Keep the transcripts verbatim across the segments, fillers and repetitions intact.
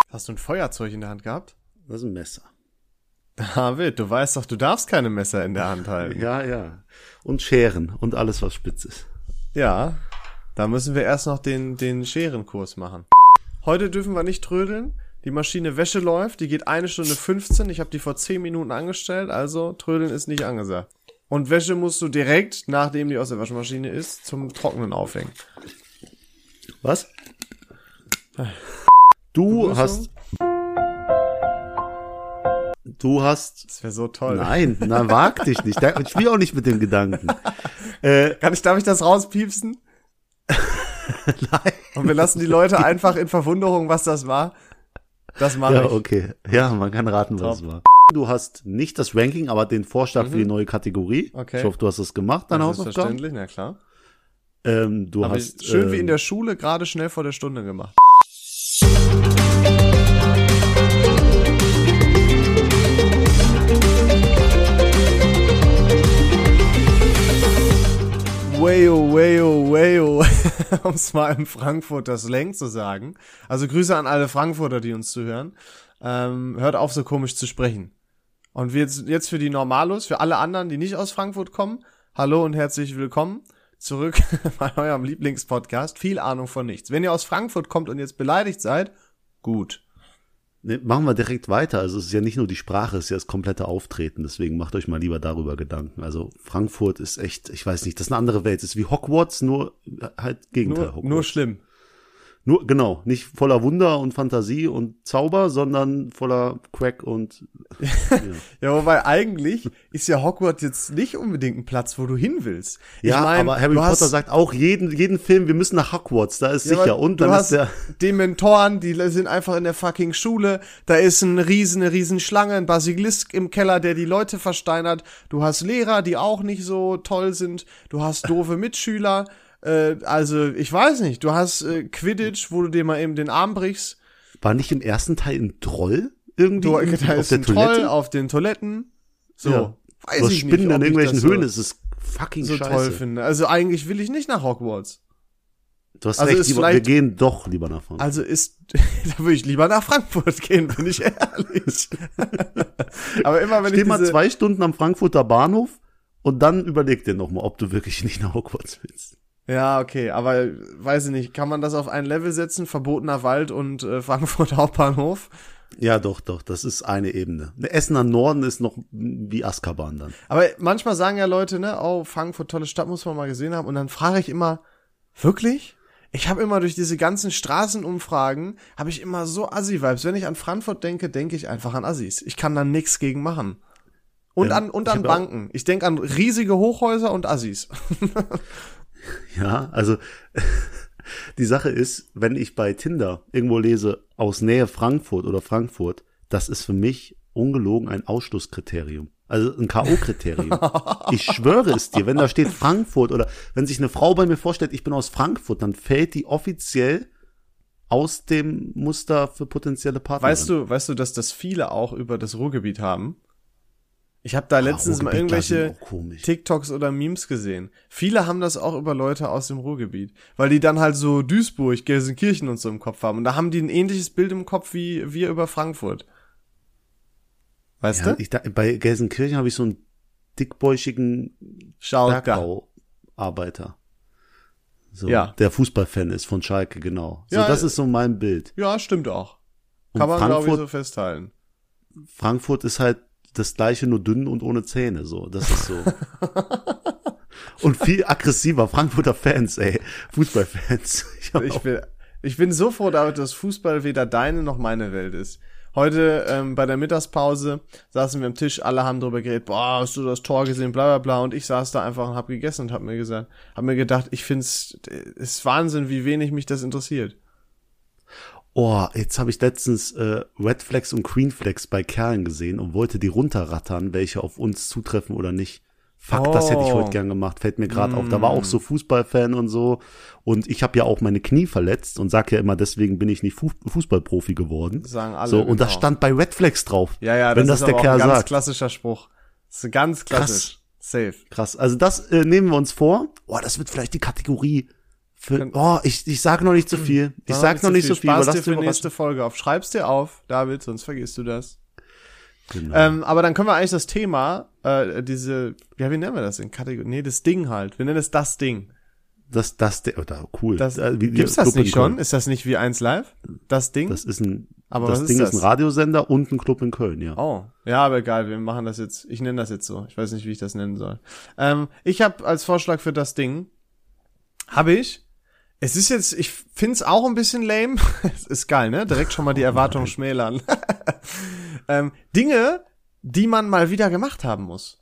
Hast du ein Feuerzeug in der Hand gehabt? Das ist ein Messer. David, du weißt doch, du darfst keine Messer in der Hand halten. Ja, ja. Und Scheren und alles, was spitz ist. Ja, da müssen wir erst noch den, den Scherenkurs machen. Heute dürfen wir nicht trödeln. Die Maschine Wäsche läuft, die geht eine Stunde fünfzehn. Ich habe die vor zehn Minuten angestellt, also trödeln ist nicht angesagt. Und Wäsche musst du direkt, nachdem die aus der Waschmaschine ist, zum Trocknen aufhängen. Was? Du hast... Du hast... Das wäre so toll. Nein, na, wag dich nicht. Ich spiel auch nicht mit dem Gedanken. Äh, Kann ich, darf ich das rauspiepsen? Nein. Und wir lassen die Leute einfach in Verwunderung, was das war. Das mache ja, ich. Ja, okay. Ja, man kann raten, Top. was es war. Du hast nicht das Ranking, aber den Vorschlag mhm. für die neue Kategorie. Okay. Ich hoffe, du hast es gemacht, deine ja, Hausaufgaben. Selbstverständlich, na klar. Ähm, du Hab hast ich schön ähm, wie in der Schule, gerade schnell vor der Stunde gemacht. Wayo, wayo, wayo, um es mal im Frankfurter Slang zu sagen. Also Grüße an alle Frankfurter, die uns zuhören. Ähm, hört auf, so komisch zu sprechen. Und wir jetzt, jetzt für die Normalos, für alle anderen, die nicht aus Frankfurt kommen, hallo und herzlich willkommen zurück bei eurem Lieblingspodcast. Viel Ahnung von nichts. Wenn ihr aus Frankfurt kommt und jetzt beleidigt seid, gut. Ne, machen wir direkt weiter. Also es ist ja nicht nur die Sprache, es ist ja das komplette Auftreten. Deswegen macht euch mal lieber darüber Gedanken. Also Frankfurt ist echt, ich weiß nicht, das ist eine andere Welt. Es ist wie Hogwarts, nur halt Gegenteil Nur, Hogwarts. nur schlimm. Nur, genau, nicht voller Wunder und Fantasie und Zauber, sondern voller Crack und ja. Ja, wobei eigentlich ist ja Hogwarts jetzt nicht unbedingt ein Platz, wo du hin willst. Ich ja, mein, aber Harry Potter hast, sagt auch jeden jeden Film, wir müssen nach Hogwarts, da ist ja, sicher. Und dann du ist hast der Dementoren, die sind einfach in der fucking Schule. Da ist ein riesen, eine riesen Schlange, ein Basilisk im Keller, der die Leute versteinert. Du hast Lehrer, die auch nicht so toll sind. Du hast doofe Mitschüler. Äh, also, ich weiß nicht, du hast äh, Quidditch, wo du dir mal eben den Arm brichst. War nicht im ersten Teil ein Troll irgendwie? Du, da auf ist der ein Toilette? Troll auf den Toiletten. So, ja. weiß Was ich Spinnen nicht, ob in ich irgendwelchen das so, Höhlen, das ist fucking so scheiße. toll finde. Also eigentlich will ich nicht nach Hogwarts. Du hast Also recht, ist lieber, wir gehen doch lieber nach Frankfurt. Also ist, da würde ich lieber nach Frankfurt gehen, bin ich ehrlich. Aber immer wenn Steh ich mal diese, zwei Stunden am Frankfurter Bahnhof und dann überleg dir noch mal, ob du wirklich nicht nach Hogwarts willst. Ja, okay, aber weiß ich nicht, kann man das auf ein Level setzen, verbotener Wald und äh, Frankfurt Hauptbahnhof? Ja, doch, doch, das ist eine Ebene. Essener Norden ist noch wie Azkaban dann. Aber manchmal sagen ja Leute, ne, oh, Frankfurt, tolle Stadt, muss man mal gesehen haben. Und dann frage ich immer, wirklich? Ich habe immer durch diese ganzen Straßenumfragen, habe ich immer so Assi-Vibes. Wenn ich an Frankfurt denke, denke ich einfach an Assis. Ich kann da nichts gegen machen. Und ja, an und an Banken. Ich denke an riesige Hochhäuser und Assis. Ja, also die Sache ist, wenn ich bei Tinder irgendwo lese, aus Nähe Frankfurt oder Frankfurt, das ist für mich ungelogen ein Ausschlusskriterium. Also ein K O-Kriterium. Ich schwöre es dir, wenn da steht Frankfurt oder wenn sich eine Frau bei mir vorstellt, ich bin aus Frankfurt, dann fällt die offiziell aus dem Muster für potenzielle Partner. Weißt du, weißt du, dass das viele auch über das Ruhrgebiet haben? Ich habe da letztens ah, mal irgendwelche TikToks oder Memes gesehen. Viele haben das auch über Leute aus dem Ruhrgebiet, weil die dann halt so Duisburg, Gelsenkirchen und so im Kopf haben. Und da haben die ein ähnliches Bild im Kopf wie wir über Frankfurt. Weißt ja, du? Ich, da, bei Gelsenkirchen habe ich so einen dickbäuchigen Bergbauarbeiter. So, ja. Der Fußballfan ist von Schalke, genau. So, ja, das ist so mein Bild. Ja, stimmt auch. Und Kann man, glaube ich, Frankfurt, so festhalten. Frankfurt ist halt das gleiche, nur dünn und ohne Zähne, so. Das ist so. Und viel aggressiver. Frankfurter Fans, ey. Fußballfans. Ich, ich, bin, ich bin so froh, David, dass Fußball weder deine noch meine Welt ist. Heute ähm, bei der Mittagspause saßen wir am Tisch, alle haben drüber geredet, boah, hast du das Tor gesehen, bla bla bla, und ich saß da einfach und hab gegessen und hab mir gesagt, hab mir gedacht, ich find's, es ist Wahnsinn, wie wenig mich das interessiert. Oh, jetzt habe ich letztens äh, Red Flags und Green Flags bei Kerlen gesehen und wollte die runterrattern, welche auf uns zutreffen oder nicht. Fuck, oh. Das hätte ich heute gern gemacht, fällt mir gerade mm. auf. Da war auch so Fußballfan und so. Und ich habe ja auch meine Knie verletzt und sag ja immer, deswegen bin ich nicht Fu- Fußballprofi geworden. Sagen alle. So, und genau. das stand bei Red Flags drauf. Ja, ja, wenn das, das ist der aber Kerl auch ein ganz sagt. klassischer Spruch. Das ist ganz klassisch. Krass. Safe. Krass. Also das äh, nehmen wir uns vor. Oh, das wird vielleicht die Kategorie Für, oh, ich, ich sag noch nicht zu viel. Ich Mach sag noch nicht so viel. Spaß Lass dir für dir nächste Folge auf. Schreib's dir auf, David, sonst vergisst du das. Genau. Ähm, aber dann können wir eigentlich das Thema, äh, diese, ja, wie nennen wir das in Kategorie? Nee, das Ding halt. Wir nennen es das Ding. Das, das, oder cool. Das, Äh, wie- gibt's das Club in nicht schon? Köln. Ist das nicht wie eins live? Das Ding? Das ist ein, Aber das was ist Ding das? ist ein Radiosender und ein Club in Köln, ja. Oh, ja, aber egal, wir machen das jetzt, ich nenne das jetzt so. Ich weiß nicht, wie ich das nennen soll. Ähm, ich habe als Vorschlag für das Ding, habe ich, es ist jetzt, ich find's auch ein bisschen lame, es ist geil, ne? Direkt schon mal die Erwartungen schmälern. ähm, Dinge, die man mal wieder gemacht haben muss.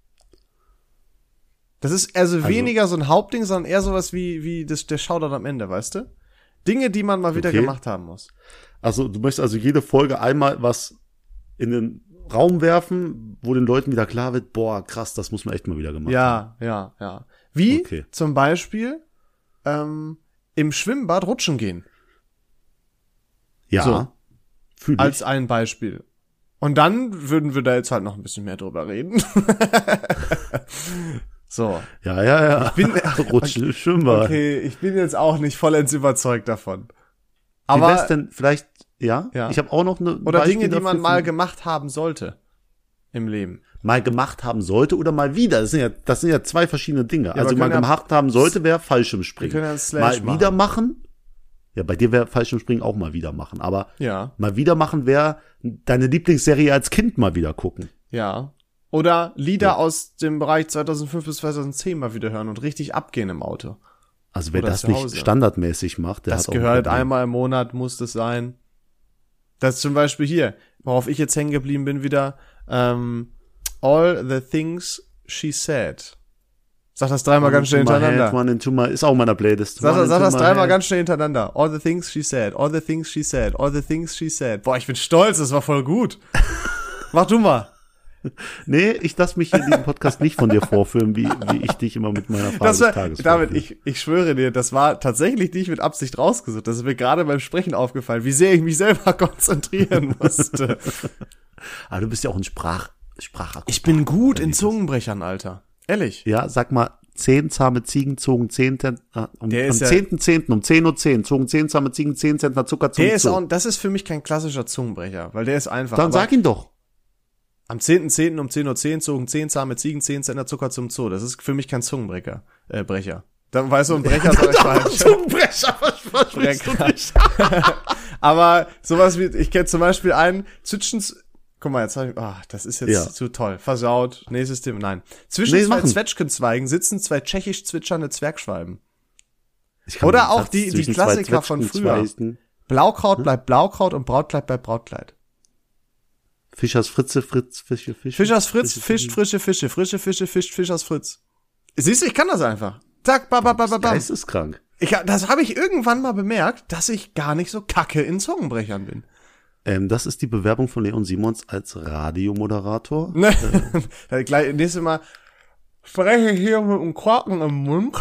Das ist also, Also- weniger so ein Hauptding, sondern eher sowas wie, wie das, der Shoutout am Ende, weißt du? Dinge, die man mal wieder Okay. gemacht haben muss. Also du möchtest also jede Folge einmal was in den Raum werfen, wo den Leuten wieder klar wird, boah, krass, das muss man echt mal wieder gemacht haben. Ja, ja, ja. Wie Okay. zum Beispiel ähm, im Schwimmbad rutschen gehen, Ja, So. fühl ich. als ein Beispiel. Und dann würden wir da jetzt halt noch ein bisschen mehr drüber reden. So. Ja, ja, ja. bin- Rutschen, Schwimmbad. Okay, ich bin jetzt auch nicht vollends überzeugt davon. Wie wär's Aber, denn vielleicht, ja? Ja. Ich habe auch noch eine oder Beispiel Dinge, die man dafür, mal für- gemacht haben sollte im Leben. mal gemacht haben sollte oder mal wieder. Das sind ja, das sind ja zwei verschiedene Dinge. aber also können mal ja- gemacht haben sollte, wäre Fallschirmspringen. Wir können ja einen Slash Mal machen. wieder machen. Ja, bei dir wäre Fallschirmspringen auch mal wieder machen. Aber Ja, mal wieder machen wäre deine Lieblingsserie als Kind mal wieder gucken. ja. Oder Lieder Ja. aus dem Bereich zweitausendfünf bis zweitausendzehn mal wieder hören und richtig abgehen im Auto. Also wer Oder das zu nicht Hause. standardmäßig macht, der Das hat auch ein gehört Problem. einmal im Monat, muss das sein. Das ist zum Beispiel hier, worauf ich jetzt hängen geblieben bin wieder, ähm, All the Things She Said. Sag das dreimal ganz schnell One into my hintereinander. head, one into my, ist auch in meiner Playlist. Sag, One sag into das my dreimal head. ganz schnell hintereinander. All the things she said, all the things she said, all the things she said. Boah, ich bin stolz, das war voll gut. Mach du mal. Nee, ich lass mich hier in diesem Podcast nicht von dir vorführen, wie, wie ich dich immer mit meiner Frage Das des war, Tages David, vorführe. ich, ich schwöre dir, das war tatsächlich nicht mit Absicht rausgesucht. Das ist mir gerade beim Sprechen aufgefallen, wie sehr ich mich selber konzentrieren musste. Aber du bist ja auch ein Sprach, Sprachakrobat. Ich bin gut in Zungenbrechern, Alter. Ehrlich. Ja, sag mal, zehn zahme Ziegen zogen zehn Zentner, um, Der am ist ja- zehnten zehnten um zehn Uhr zehn zogen zehn zahme Ziegen zehn Zentner Zucker zum Der ist Zoo. auch, das ist für mich kein klassischer Zungenbrecher, weil der ist einfach. Dann Aber sag ihn doch. am zehnten zehnten um zehn Uhr zehn zogen zehn zahme Ziegen zehn Zentner Zucker zum Zoo. Das ist für mich kein Zungenbrecher, äh, Brecher. Dann weißt du, ein Brecher sag ich falsch. Zungenbrecher, was versprichst du Brecher. nicht? Aber sowas wie, ich kenne zum Beispiel einen, Zwitschens, guck mal, jetzt hab ich, ah, das ist jetzt Ja. zu toll, versaut, nächstes Thema, nein. Zwischen Nee, zwei machen. Zwetschgenzweigen sitzen zwei tschechisch zwitschernde Zwergschwalben. Ich kann Oder den auch Satz die- die zwischen zwei Klassiker von früher. Zwetschgenzweigen- Blaukraut bleibt Blaukraut und Brautkleid bleibt Brautkleid. Fischers Fritze, Fritz, Fische, Fische. Fischers Fritz Fische, fischt frische Fische, frische Fische fischt Fischers Fritz. Siehst du, ich kann das einfach. Zack, ba, ba, ba, ba, bam. Geisteskrank. Ich, das habe ich irgendwann mal bemerkt, dass ich gar nicht so kacke in Zungenbrechern bin. Ähm, das ist die Bewerbung von Leon Simons als Radiomoderator. Ne? Äh. Gleich, nächstes Mal spreche ich hier mit einem Korken im Mund.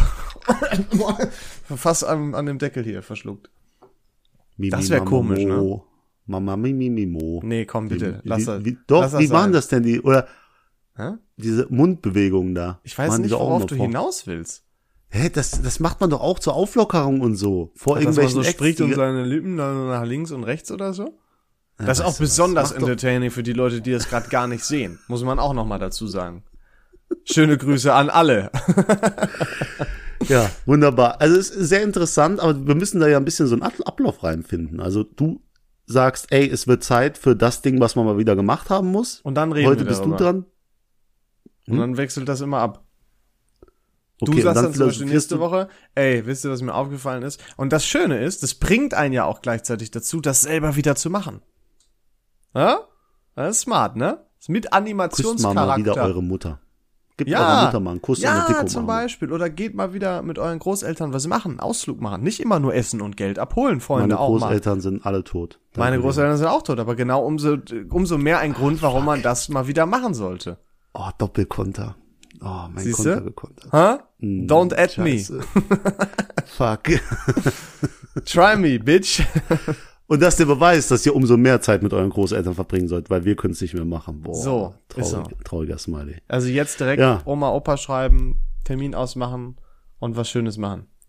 Fast an, an dem Deckel hier verschluckt. Mimi, Das wär Mama, komisch, Mo. Mama, Mimi, Mimo. Nee, komm bitte, Wie- lass wie, das. wie, Doch, lass das wie machen sein. das denn die? Oder Hä? diese Mundbewegungen da. Ich weiß Machen die nicht, doch auch worauf immer du vor. hinaus willst. Hä, das, das macht man doch auch zur Auflockerung und so. Vor Dass man irgendwelchen so Acts, spricht die- und seine Lippen dann nach links und rechts oder so? Ja, Das ist auch weißt du was, besonders mach doch- entertaining für die Leute, die das gerade gar nicht sehen. Muss man auch noch mal dazu sagen. Schöne Grüße an alle. Ja, wunderbar. Also es ist sehr interessant, aber wir müssen da ja ein bisschen so einen Ab- Ablauf reinfinden. Also du sagst, ey, es wird Zeit für das Ding, was man mal wieder gemacht haben muss. Und dann reden Heute wir bist darüber. du dran. Und dann wechselt das immer ab. Okay, Du und sagst dann zum Beispiel philosophierst nächste du- Woche, ey, wisst ihr, was mir aufgefallen ist? Und das Schöne ist, das bringt einen ja auch gleichzeitig dazu, das selber wieder zu machen. Ja? Das ist smart, ne? Das ist mit Küsst mal mal Animationscharakter. wieder eure Mutter. Gebt Ja, eurer Mutter mal einen Kuss und eine ja, Deko zum machen. Beispiel. Oder geht mal wieder mit euren Großeltern was machen, einen Ausflug machen. Nicht immer nur essen und Geld abholen, Freunde, Meine auch mal. Großeltern sind alle tot. Danke Meine dir. Großeltern sind auch tot, aber genau umso, umso mehr ein Grund, warum man das mal wieder machen sollte. Oh, Doppelkonter. Oh, mein Siehste? Konter gekontert. Hä? Hm, Don't add Scheiße. Fuck. me. Try me, bitch. Und das ist der Beweis, dass ihr umso mehr Zeit mit euren Großeltern verbringen sollt, weil wir können es nicht mehr machen. Boah, So, ist traurig, so. trauriger Smiley. Also jetzt direkt Ja. Oma, Opa schreiben, Termin ausmachen und was Schönes machen.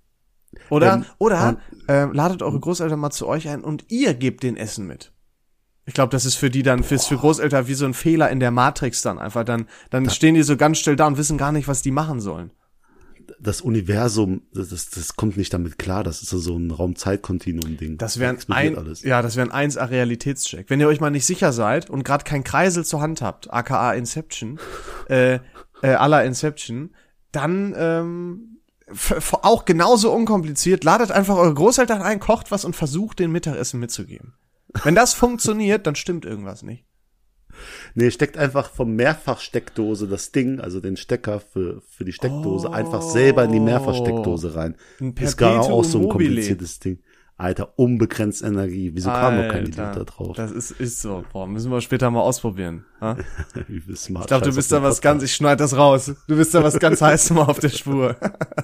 Oder, Ähm, oder und- ähm, ladet eure Großeltern mal zu euch ein und ihr gebt den Essen mit. Ich glaube, das ist für die dann, fürs für Großeltern wie so ein Fehler in der Matrix dann einfach. Dann, dann stehen die so ganz still da und wissen gar nicht, was die machen sollen. Das Universum, das, das, das kommt nicht damit klar. Das ist so ein Raum-Zeit-Kontinuum-Ding. Das wäre explodiert ein, alles. ja, das wäre ein eins A Realitätscheck. Wenn ihr euch mal nicht sicher seid und gerade kein Kreisel zur Hand habt, aka Inception, äh, äh, à la Inception, dann ähm, f- f- auch genauso unkompliziert, ladet einfach eure Großeltern ein, kocht was und versucht, den Mittagessen mitzugeben. Wenn das funktioniert, dann stimmt irgendwas nicht. Nee, steckt einfach vom Mehrfachsteckdose das Ding, also den Stecker für, für die Steckdose, Oh. einfach selber in die Mehrfachsteckdose rein. Ein Ist gar auch so ein Perpetuum mobile. kompliziertes Ding. Alter, unbegrenzt Energie. Wieso kam noch kein Idiot Alter, da drauf? Das ist, ist so. Boah, müssen wir später mal ausprobieren. Ha? Wie viel smart Ich glaube, du Scheiß bist auf da den was ganz, ich schneid das raus. Du bist da was ganz heiß mal auf der Spur.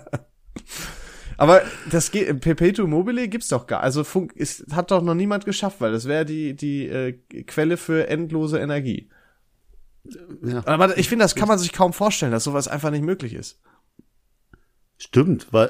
Aber das geht, Perpetuum mobile gibt's doch gar. Also Funk ist, hat doch noch niemand geschafft, weil das wäre die die äh, Quelle für endlose Energie. Ja, Aber ich finde, das kann man sich kaum vorstellen, dass sowas einfach nicht möglich ist. stimmt, weil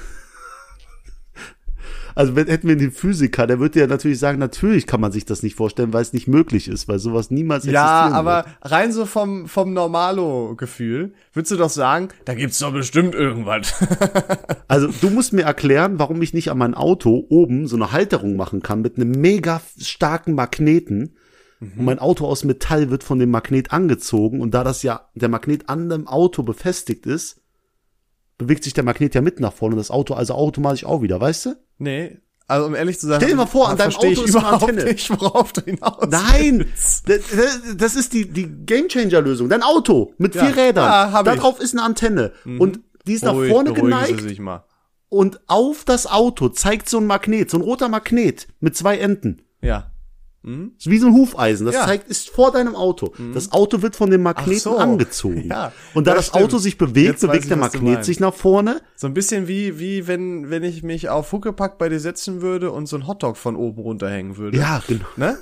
also wenn hätten wir den Physiker, der würde ja natürlich sagen, natürlich kann man sich das nicht vorstellen, weil es nicht möglich ist, weil sowas niemals Ja, existieren aber wird. rein so vom vom Normalo-Gefühl würdest du doch sagen, da gibt's doch bestimmt irgendwas. Also du musst mir erklären, warum ich nicht an mein Auto oben so eine Halterung machen kann mit einem mega starken Magneten. Und mein Auto aus Metall wird von dem Magnet angezogen. Und da das ja der Magnet an dem Auto befestigt ist, bewegt sich der Magnet ja mit nach vorne und das Auto also automatisch auch wieder, weißt du? Nee, also um ehrlich zu sein, Stell dir mal vor, an deinem versteh Auto ich ist eine überhaupt Antenne. nicht, worauf du hinaus Nein, willst. das, das- das ist die, die Gamechanger-Lösung. Dein Auto mit Ja. vier Rädern. Ja, hab da ich. drauf ist eine Antenne. Und die ist nach Ruhig, vorne beruhigen geneigt. Sie sich mal. Und auf das Auto zeigt so ein Magnet, so ein roter Magnet mit zwei Enden. Ja. Ist wie so ein Hufeisen. Das Ja. zeigt, ist vor deinem Auto. Das Auto wird von dem Magneten Ach so. angezogen. Ja. Und da Ja, das stimmt. Auto sich bewegt, Jetzt weiß bewegt ich, der was du Magnet meinst. sich nach vorne. So ein bisschen wie, wie wenn, wenn ich mich auf Huckepack bei dir setzen würde und so ein Hotdog von oben runterhängen würde. Ja, genau. Ne?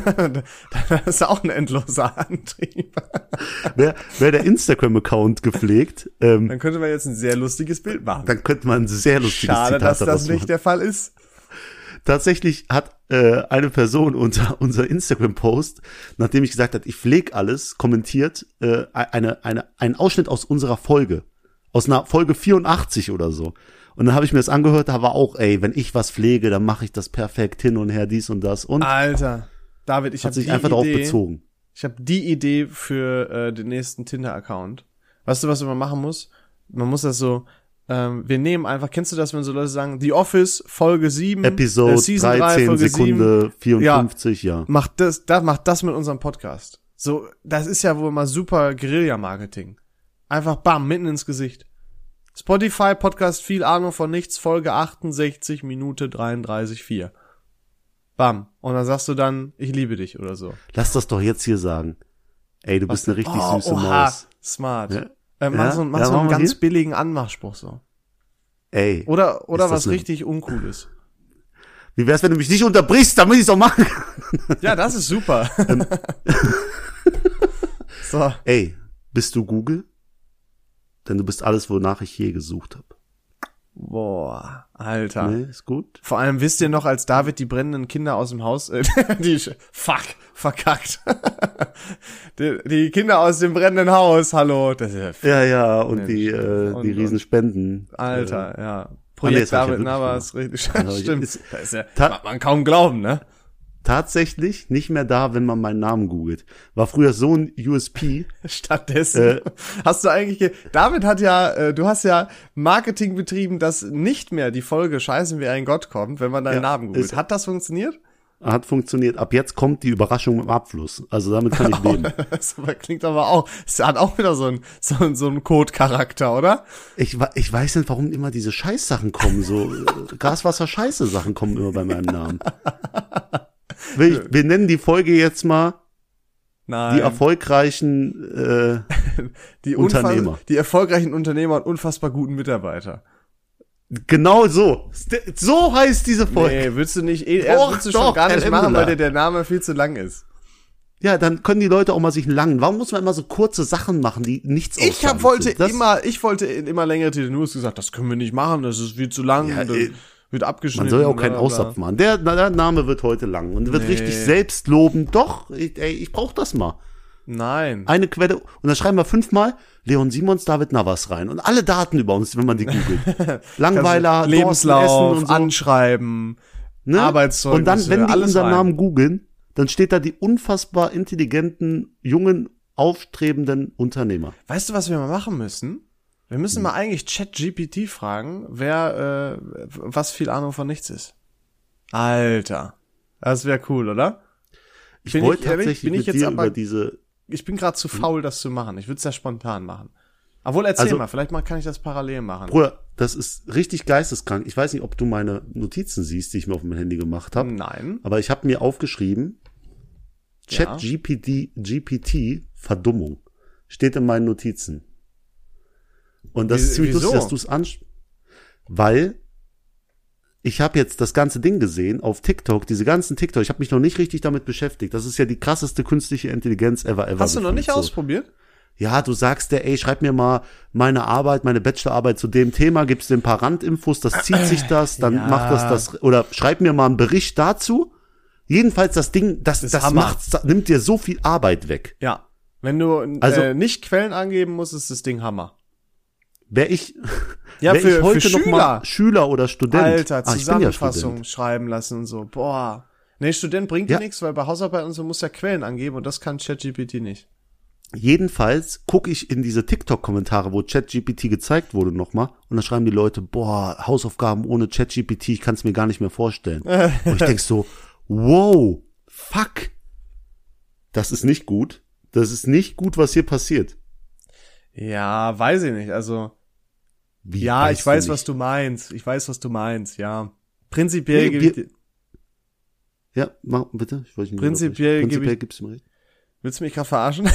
Das ist auch ein endloser Antrieb. Wäre wär der Instagram-Account gepflegt, ähm, Dann könnte man jetzt ein sehr lustiges Bild machen. dann könnte man ein sehr lustiges Schade, Zitat dass das daraus nicht machen. der Fall ist. Tatsächlich hat äh, eine Person unter unser Instagram-Post, nachdem ich gesagt habe, ich pflege alles, kommentiert äh, eine, eine, einen Ausschnitt aus unserer Folge. Aus einer Folge vierundachtzig oder so. Und dann habe ich mir das angehört, da war auch, ey, wenn ich was pflege, dann mache ich das perfekt hin und her, dies und das. Und Alter, David, ich hat habe sich die einfach darauf Idee, bezogen. Ich habe die Idee für äh, den nächsten Tinder-Account. Weißt du, was man machen muss? Man muss das so, ähm, wir nehmen einfach, kennst du das, wenn so Leute sagen, The Office, Folge sieben, Episode äh, Season drei, dreizehn, Folge Sekunde sieben, vierundfünfzig, ja. macht das, da, macht das mit unserem Podcast. So, das ist ja wohl mal super Guerilla-Marketing. Einfach bam, mitten ins Gesicht. Spotify, Podcast, viel Ahnung von nichts, Folge achtundsechzig, Minute dreiunddreißig, vier. Bam. Und dann sagst du dann, ich liebe dich oder so. Lass das doch jetzt hier sagen. Ey, du bist eine richtig Oh, süße oha, Maus. smart. Ja? Äh, mach Ja? so, mach Ja, so machen einen wir ganz hier? billigen Anmachspruch so. Ey. Oder, oder Ist das was eine- richtig Uncooles. Wie wär's, wenn du mich nicht unterbrichst, damit ich's auch machen kann? Ja, das ist super. Ähm. So. Ey, bist du Google? Denn du bist alles, wonach ich je gesucht habe. Boah, Alter. Nee, ist gut. Vor allem wisst ihr noch, als David die brennenden Kinder aus dem Haus, äh, die, fuck, verkackt. die, die Kinder aus dem brennenden Haus, hallo. Das ist ja, Ja, ja, und Mensch. die, äh, Und- die Riesenspenden. Alter, ja. nee, Projekt das hab ich ja David wirklich Navas, richtig, Also, stimmt. ist- Das ist ja, Ta- mag man kaum glauben, ne? Tatsächlich nicht mehr da, wenn man meinen Namen googelt. War früher so ein U S P. Stattdessen Äh. hast du eigentlich, ge- David hat ja, äh, du hast ja Marketing betrieben, dass nicht mehr die Folge Scheißen wie ein Gott kommt, wenn man deinen Ja, Namen googelt. ist- Hat das funktioniert? Hat funktioniert. Ab jetzt kommt die Überraschung im Abfluss. Also damit kann ich leben. Das aber klingt aber auch, es hat auch wieder so einen so einen- so einen Code-Charakter, oder? Ich, wa- ich weiß nicht, warum immer diese Scheißsachen kommen. So äh, Gaswasser-Scheiße-Sachen kommen immer bei meinem Namen. Wir, ich, wir nennen die Folge jetzt mal Nein. die erfolgreichen äh, die Unternehmer. unfass- Die erfolgreichen Unternehmer und unfassbar guten Mitarbeiter. Genau so. So heißt diese Folge. Nee, willst du nicht, eh, Doch, willst du doch, schon gar nicht Herr machen, weil Lemmeler. dir der Name viel zu lang ist. Ja, dann können die Leute auch mal sich langen. Warum muss man immer so kurze Sachen machen, die nichts Ich hab, aussagend wollte sind? Das- immer, ich wollte immer längere Titel. Du hast gesagt, das können wir nicht machen, das ist viel zu lang. Ja, und dann ey, wird abgeschnitten. Man soll ja auch keinen bla, bla, bla. Aussapfen machen. Der, na, der Name wird heute lang und wird Nee. richtig selbstlobend. Doch, ich, ey, ich brauch das mal. Nein. Eine Quelle, und dann schreiben wir fünfmal Leon Simons, David Navas rein. Und alle Daten über uns, wenn man die googelt. Langweiler, Also Lebenslauf, Dorsten, Essen und so. Anschreiben, Ne? Arbeitszeugnisse, Und dann, wenn die alles unseren rein. Namen googeln, dann steht da die unfassbar intelligenten, jungen, aufstrebenden Unternehmer. Weißt du, was wir mal machen müssen? Wir müssen mal eigentlich ChatGPT fragen, wer, äh, was viel Ahnung von nichts ist. Alter. Das wäre cool, oder? Ich Bin wollte ich ehrlich? tatsächlich Bin ich mit jetzt dir aber- über diese, Ich bin gerade zu faul, das zu machen. Ich würde es ja spontan machen. Obwohl, erzähl Also- mal, vielleicht mal kann ich das parallel machen. Bruder, das ist richtig geisteskrank. Ich weiß nicht, ob du meine Notizen siehst, die ich mir auf dem Handy gemacht habe. Nein. Aber ich habe mir aufgeschrieben, Ja. ChatGPT, G P T, Verdummung. Steht in meinen Notizen. Und das Wie- ist ziemlich wieso? lustig, dass du es ansprichst. Weil ich habe jetzt das ganze Ding gesehen auf TikTok, diese ganzen TikTok, ich habe mich noch nicht richtig damit beschäftigt. Das ist ja die krasseste künstliche Intelligenz ever, ever. Hast du noch gefühlt, nicht so. ausprobiert? Ja, du sagst der, ey, schreib mir mal meine Arbeit, meine Bachelorarbeit zu dem Thema, gibst dir ein paar Randinfos, das zieht sich das, dann Ja. macht das das, oder schreib mir mal einen Bericht dazu. Jedenfalls das Ding, das, ist das Hammer. macht, das nimmt dir so viel Arbeit weg. Ja. Wenn du Also- äh, nicht Quellen angeben musst, ist das Ding Hammer. Wär ich, Ja, wär für, ich heute für noch Schüler. mal Schüler oder Student. Alter, Ah, ich bin ja Zusammenfassung Student. schreiben lassen und so. Boah. Nee, Student bringt dir Ja. nichts, weil bei Hausarbeit und so muss ja Quellen angeben und das kann ChatGPT nicht. Jedenfalls gucke ich in diese TikTok-Kommentare, wo ChatGPT gezeigt wurde nochmal, und dann schreiben die Leute, boah, Hausaufgaben ohne ChatGPT, ich kann es mir gar nicht mehr vorstellen. Und ich denk so, wow, fuck, das ist nicht gut. Das ist nicht gut, was hier passiert. Ja, weiß ich nicht. Also, Wie, ja, weißt ich weiß, du was nicht? du meinst. Ich weiß, was du meinst, ja. Prinzipiell Nee, gebe wir- ich dir, Ja, mach bitte. Ich wollte nicht Prinzipiell unterbrechen. gebe Prinzipiell ich- gibst du mir recht. willst du mich gerade verarschen?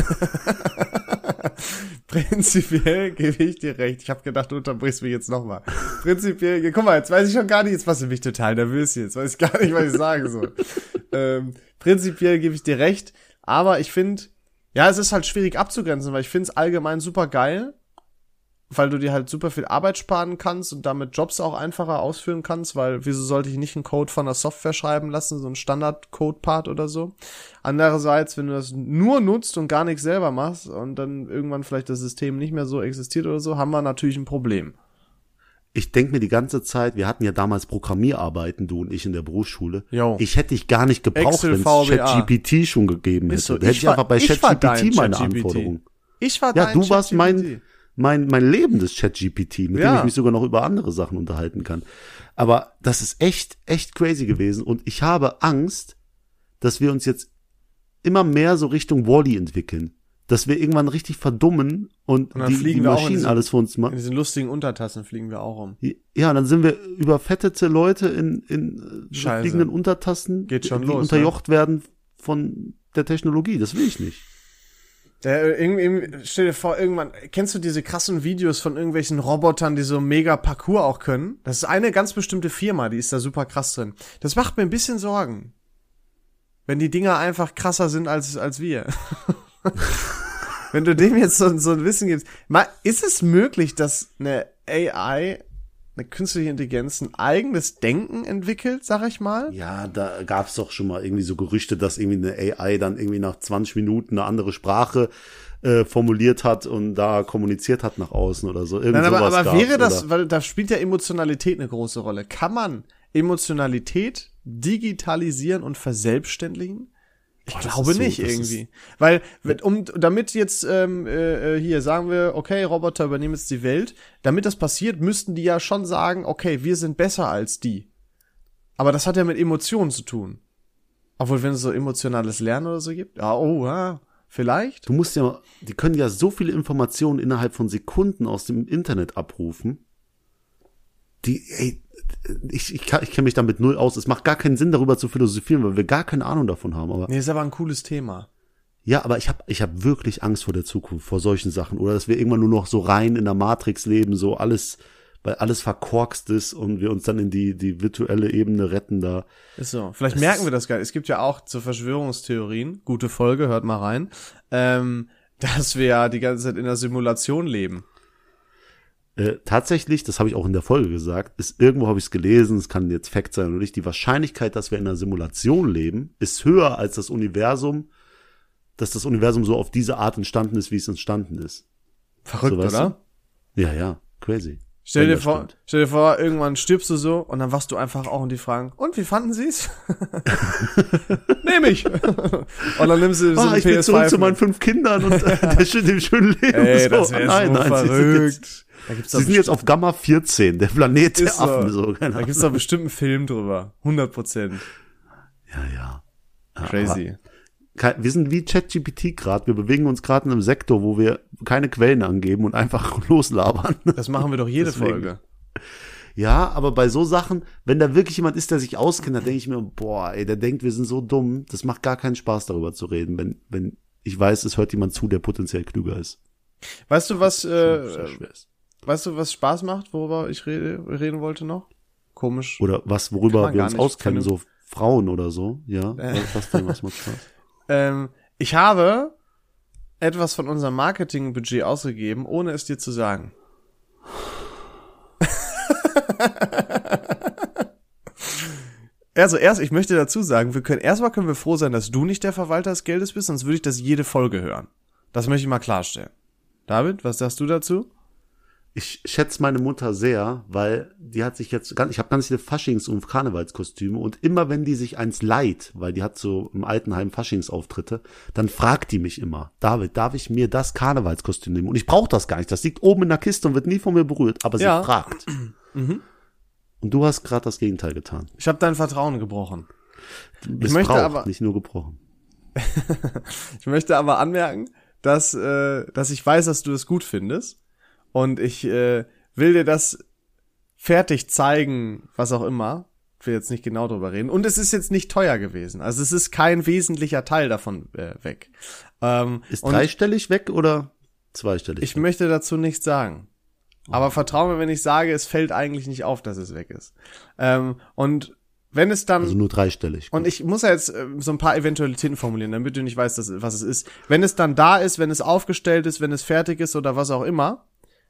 Prinzipiell gebe ich dir recht. Ich habe gedacht, du unterbrichst mich jetzt nochmal. Prinzipiell, guck mal, jetzt weiß ich schon gar nicht, jetzt machst du mich total nervös jetzt. Weiß ich gar nicht, was ich sagen soll. ähm, prinzipiell gebe ich dir recht, aber ich finde, ja, es ist halt schwierig abzugrenzen, weil ich finde es allgemein super geil, weil du dir halt super viel Arbeit sparen kannst und damit Jobs auch einfacher ausführen kannst, weil wieso sollte ich nicht einen Code von der Software schreiben lassen, so ein Standard-Code-Part oder so. Andererseits, wenn du das nur nutzt und gar nichts selber machst und dann irgendwann vielleicht das System nicht mehr so existiert oder so, haben wir natürlich ein Problem. Ich denk mir die ganze Zeit, wir hatten ja damals Programmierarbeiten, du und ich in der Berufsschule. Jo. Ich hätte dich gar nicht gebraucht, Excel, wenn es V B A. ChatGPT schon gegeben hätte. Ist so, da hätte ich ich war- einfach bei ich war dein ChatGPT meine ChatGPT. Anforderungen. Ich war Ja, dein du warst mein, ChatGPT. mein, mein lebendes ChatGPT, mit dem Ja. ich mich sogar noch über andere Sachen unterhalten kann. Aber das ist echt, echt crazy gewesen. Und ich habe Angst, dass wir uns jetzt immer mehr so Richtung Wall-E entwickeln. Dass wir irgendwann richtig verdummen und, Und dann die, fliegen die wir auch in Maschinen diese- alles für uns In machen. diesen lustigen Untertassen fliegen wir auch um. Ja, dann sind wir überfettete Leute in, in äh, Scheiße. fliegenden Untertassen, Geht schon die los, unterjocht werden von der Technologie. Das will ich nicht. Der, irgendwie, stell dir vor, irgendwann, kennst du diese krassen Videos von irgendwelchen Robotern, die so mega Parcours auch können? Das ist eine ganz bestimmte Firma, die ist da super krass drin. Das macht mir ein bisschen Sorgen. Wenn die Dinger einfach krasser sind als, als wir. Wenn du dem jetzt so, so ein Wissen gibst. Mal, ist es möglich, dass eine A I, eine künstliche Intelligenz, ein eigenes Denken entwickelt, sag ich mal? Ja, da gab's doch schon mal irgendwie so Gerüchte, dass irgendwie eine A I dann irgendwie nach zwanzig Minuten eine andere Sprache äh, formuliert hat und da kommuniziert hat nach außen oder so. Irgend Nein, aber, sowas aber gab's, wäre das, oder? weil da spielt ja Emotionalität eine große Rolle. Kann man Emotionalität digitalisieren und verselbstständigen? Ich Boah, das glaube ist so- nicht das irgendwie. Weil, wenn- um, damit jetzt, ähm, äh, hier sagen wir, okay, Roboter übernehmen jetzt die Welt, damit das passiert, müssten die ja schon sagen, okay, wir sind besser als die. Aber das hat ja mit Emotionen zu tun. Obwohl, wenn es so emotionales Lernen oder so gibt, ja, oh, ja, vielleicht. Du musst ja, die können ja so viele Informationen innerhalb von Sekunden aus dem Internet abrufen. Die, ey, ich, ich, kann- ich kenne mich damit null aus. Es macht gar keinen Sinn, darüber zu philosophieren, weil wir gar keine Ahnung davon haben. Aber Nee, ist aber ein cooles Thema. ja, aber ich habe ich hab wirklich Angst vor der Zukunft, vor solchen Sachen. Oder dass wir irgendwann nur noch so rein in der Matrix leben, so alles weil alles verkorkst ist und wir uns dann in die, die virtuelle Ebene retten da. Ist so. Vielleicht Das merken wir das gar nicht. Es gibt ja auch zu Verschwörungstheorien, gute Folge, hört mal rein, ähm, dass wir ja die ganze Zeit in einer Simulation leben. Äh, tatsächlich, das habe ich auch in der Folge gesagt, ist irgendwo habe ich es gelesen, es kann jetzt Fact sein oder nicht, die Wahrscheinlichkeit, dass wir in einer Simulation leben, ist höher als das Universum, dass das Universum so auf diese Art entstanden ist, wie es entstanden ist. Verrückt, so, weißt oder? Du? Ja, ja, crazy. Stell dir Wenn das vor, stimmt. stell dir vor, irgendwann stirbst du so und dann wachst du einfach auch und die fragen, und wie fanden sie's? Nehm ich. Und dann nimmst du so Ah, ein ich bin P S zurück fünf zu meinen fünf Kindern und äh, der schön, dem schönen Leben. Ey, so. das wäre nein, so nein, sie sind verrückt. jetzt, Da gibt's sie sind jetzt auf Gamma vierzehn, der Planet der Ist so. Affen. So, keine Da gibt's Ahnung. doch bestimmt einen Film drüber. hundert Prozent. Ja, ja. Ja, Crazy. aber ke- Wir sind wie ChatGPT gerade. Wir bewegen uns gerade in einem Sektor, wo wir keine Quellen angeben und einfach loslabern. Das machen wir doch jede Deswegen. Folge. Ja, aber bei so Sachen, wenn da wirklich jemand ist, der sich auskennt, dann denke ich mir, boah, ey, der denkt, wir sind so dumm. Das macht gar keinen Spaß, darüber zu reden, wenn, wenn ich weiß, es hört jemand zu, der potenziell klüger ist. Weißt du, was, äh, Sehr schwer ist. weißt du, was Spaß macht, worüber ich rede, reden wollte noch? Komisch. Oder was, Kann worüber man wir gar uns nicht auskennen, so vernünftig- Frauen oder so, ja. Äh. Was, was denn, was macht Spaß? Ähm, ich habe etwas von unserem Marketingbudget ausgegeben, ohne es dir zu sagen. Also erst, ich möchte dazu sagen, wir können erstmal können wir froh sein, dass du nicht der Verwalter des Geldes bist, sonst würde ich das jede Folge hören. Das möchte ich mal klarstellen. David, was sagst du dazu? Ich schätze meine Mutter sehr, weil die hat sich jetzt, ganz, ich habe ganz viele Faschings- und Karnevalskostüme und immer wenn die sich eins leiht, weil die hat so im Altenheim Faschingsauftritte, dann fragt die mich immer, David, darf ich mir das Karnevalskostüm nehmen? Und ich brauche das gar nicht, das liegt oben in der Kiste und wird nie von mir berührt, aber sie Ja. fragt. Mhm. Und du hast gerade das Gegenteil getan. Ich habe dein Vertrauen gebrochen. Ich möchte aber- nicht nur gebrochen. Ich möchte aber anmerken, dass, äh, dass ich weiß, dass du das gut findest. Und ich äh, will dir das fertig zeigen, was auch immer. Ich will jetzt nicht genau drüber reden. Und es ist jetzt nicht teuer gewesen. Also es ist kein wesentlicher Teil davon äh, weg. Ähm, Ist und dreistellig weg oder zweistellig? ich weg? möchte dazu nichts sagen. Aber vertrau mir, wenn ich sage, es fällt eigentlich nicht auf, dass es weg ist. Ähm, und wenn es dann... Also nur dreistellig. Und ich muss ja jetzt äh, so ein paar Eventualitäten formulieren, damit du nicht weißt, dass, was es ist. Wenn es dann da ist, wenn es aufgestellt ist, wenn es fertig ist oder was auch immer,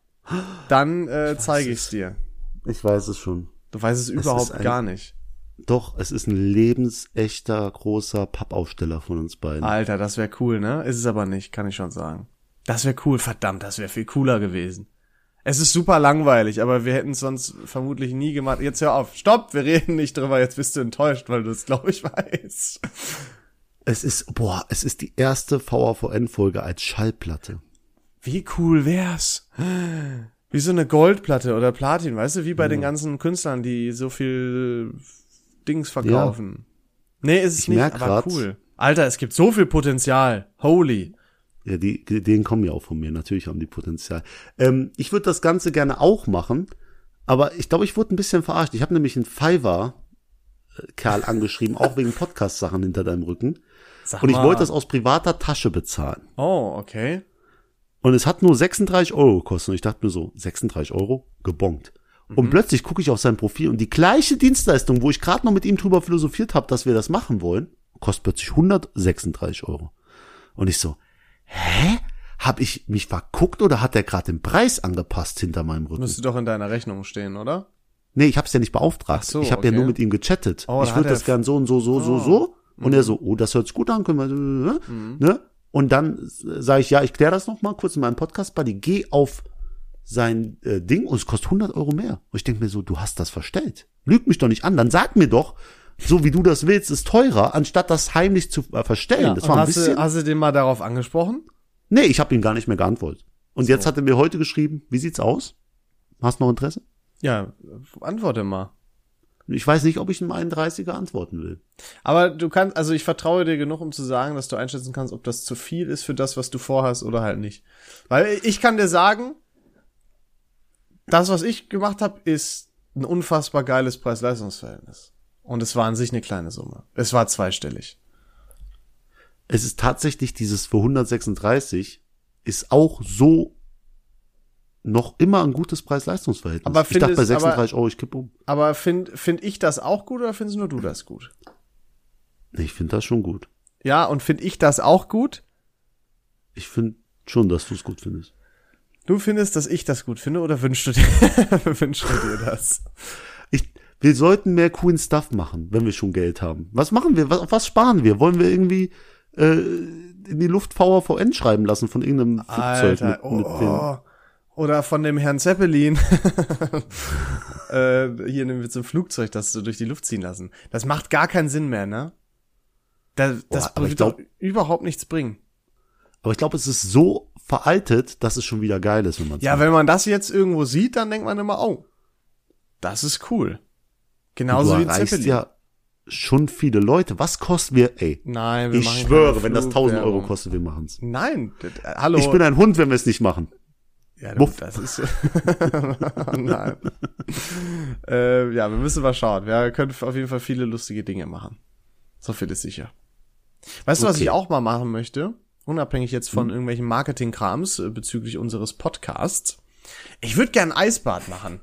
dann äh, zeige ich es dir. Ich weiß es schon. Du weißt es ist überhaupt ein- gar nicht. Doch, es ist ein lebensechter, großer Pappaufsteller von uns beiden. Alter, das wäre cool, ne? Ist es aber nicht, kann ich schon sagen. Das wäre cool, verdammt, das wäre viel cooler gewesen. Es ist super langweilig, aber wir hätten es sonst vermutlich nie gemacht. Jetzt hör auf, stopp, wir reden nicht drüber, jetzt bist du enttäuscht, weil du es, glaube ich, weißt. Es ist, boah, es ist die erste V A V N-Folge als Schallplatte. Wie cool wär's? Wie so eine Goldplatte oder Platin, weißt du, wie bei den ganzen Künstlern, die so viel Dings verkaufen. Nee, ist es Ich nicht, merk aber grad- cool. Alter, es gibt so viel Potenzial. Holy. Ja, die, die Ideen kommen ja auch von mir. Natürlich haben die Potenzial. Ähm, ich würde das Ganze gerne auch machen, aber ich glaube, ich wurde ein bisschen verarscht. Ich habe nämlich einen Fiverr-Kerl angeschrieben, auch wegen Podcast-Sachen hinter deinem Rücken. Sag Und ich mal. wollte das aus privater Tasche bezahlen. Oh, okay. Und es hat nur sechsunddreißig Euro gekostet. Und ich dachte mir so, sechsunddreißig Euro? Gebongt. Mhm. Und plötzlich gucke ich auf sein Profil und die gleiche Dienstleistung, wo ich gerade noch mit ihm drüber philosophiert habe, dass wir das machen wollen, kostet plötzlich hundertsechsunddreißig Euro. Und ich so, hä? Hab ich mich verguckt oder hat der gerade den Preis angepasst hinter meinem Rücken? Müsste doch in deiner Rechnung stehen, oder? Nee, ich hab's ja nicht beauftragt. Ach so, ich habe okay. ja nur mit ihm gechattet. Oh, da ich hat würde er das gern so und so, so, so, Oh. so. Und er so, oh, das hört sich gut an, können wir, äh, Mhm. ne? Und dann sage ich, ja, ich kläre das noch mal kurz in meinem Podcast-Buddy, geh auf sein äh, Ding und es kostet hundert Euro mehr. Und ich denke mir so, du hast das verstellt. Lüg mich doch nicht an, dann sag mir doch, so wie du das willst, ist teurer, anstatt das heimlich zu äh, verstellen. das und war ein hast, bisschen... du, hast du den mal darauf angesprochen? Nee, ich habe ihm gar nicht mehr geantwortet. Und So. jetzt hat er mir heute geschrieben, wie sieht's aus? Hast du noch Interesse? Ja, antworte mal. Ich weiß nicht, ob ich einem einunddreißiger antworten will. Aber du kannst, also ich vertraue dir genug, um zu sagen, dass du einschätzen kannst, ob das zu viel ist für das, was du vorhast oder halt nicht. Weil ich kann dir sagen, das, was ich gemacht habe, ist ein unfassbar geiles Preis-Leistungs-Verhältnis. Und es war an sich eine kleine Summe. Es war zweistellig. Es ist tatsächlich dieses für hundertsechsunddreißig ist auch so noch immer ein gutes Preis-Leistungs-Verhältnis. Aber ich dachte bei findest- sechsunddreißig aber- Euro, ich kipp um. Aber find, find ich das auch gut oder findest nur du das gut? Nee, ich finde das schon gut. Ja, und find ich das auch gut? Ich finde schon, dass du es gut findest. Du findest, dass ich das gut finde oder wünschst du dir, wünschst du dir das? Ich, wir sollten mehr coolen Stuff machen, wenn wir schon Geld haben. Was machen wir? Was, auf was sparen wir? Wollen wir irgendwie äh, in die Luft V V N schreiben lassen von irgendeinem Flugzeug? Alter, mit, mit oh, dem, oh. Oder von dem Herrn Zeppelin. äh, hier mit so einem Flugzeug, das so durch die Luft ziehen lassen. Das macht gar keinen Sinn mehr, ne? Da, das Boah, aber ich wird doch glaub- überhaupt nichts bringen. Aber ich glaube, es ist so veraltet, dass es schon wieder geil ist, wenn man es Ja, wenn man das jetzt irgendwo sieht, dann denkt man immer, oh, das ist cool. Genauso du wie ein erreichst Zeppelin. ja schon viele Leute. Was kosten wir, ey? Nein, wir Ich machen schwöre, keine wenn das tausend Euro Flugwerbung. kostet, wir machen's. Nein, das, äh, hallo. Ich bin ein Hund, wenn wir es nicht machen. Ja, du, Wuff. das ist nein. äh, ja, wir müssen mal schauen. Wir können auf jeden Fall viele lustige Dinge machen. So viel ist sicher. Weißt du, was Okay. ich auch mal machen möchte? Unabhängig jetzt von Hm. irgendwelchen Marketing-Krams äh, bezüglich unseres Podcasts. Ich würde gern ein Eisbad machen.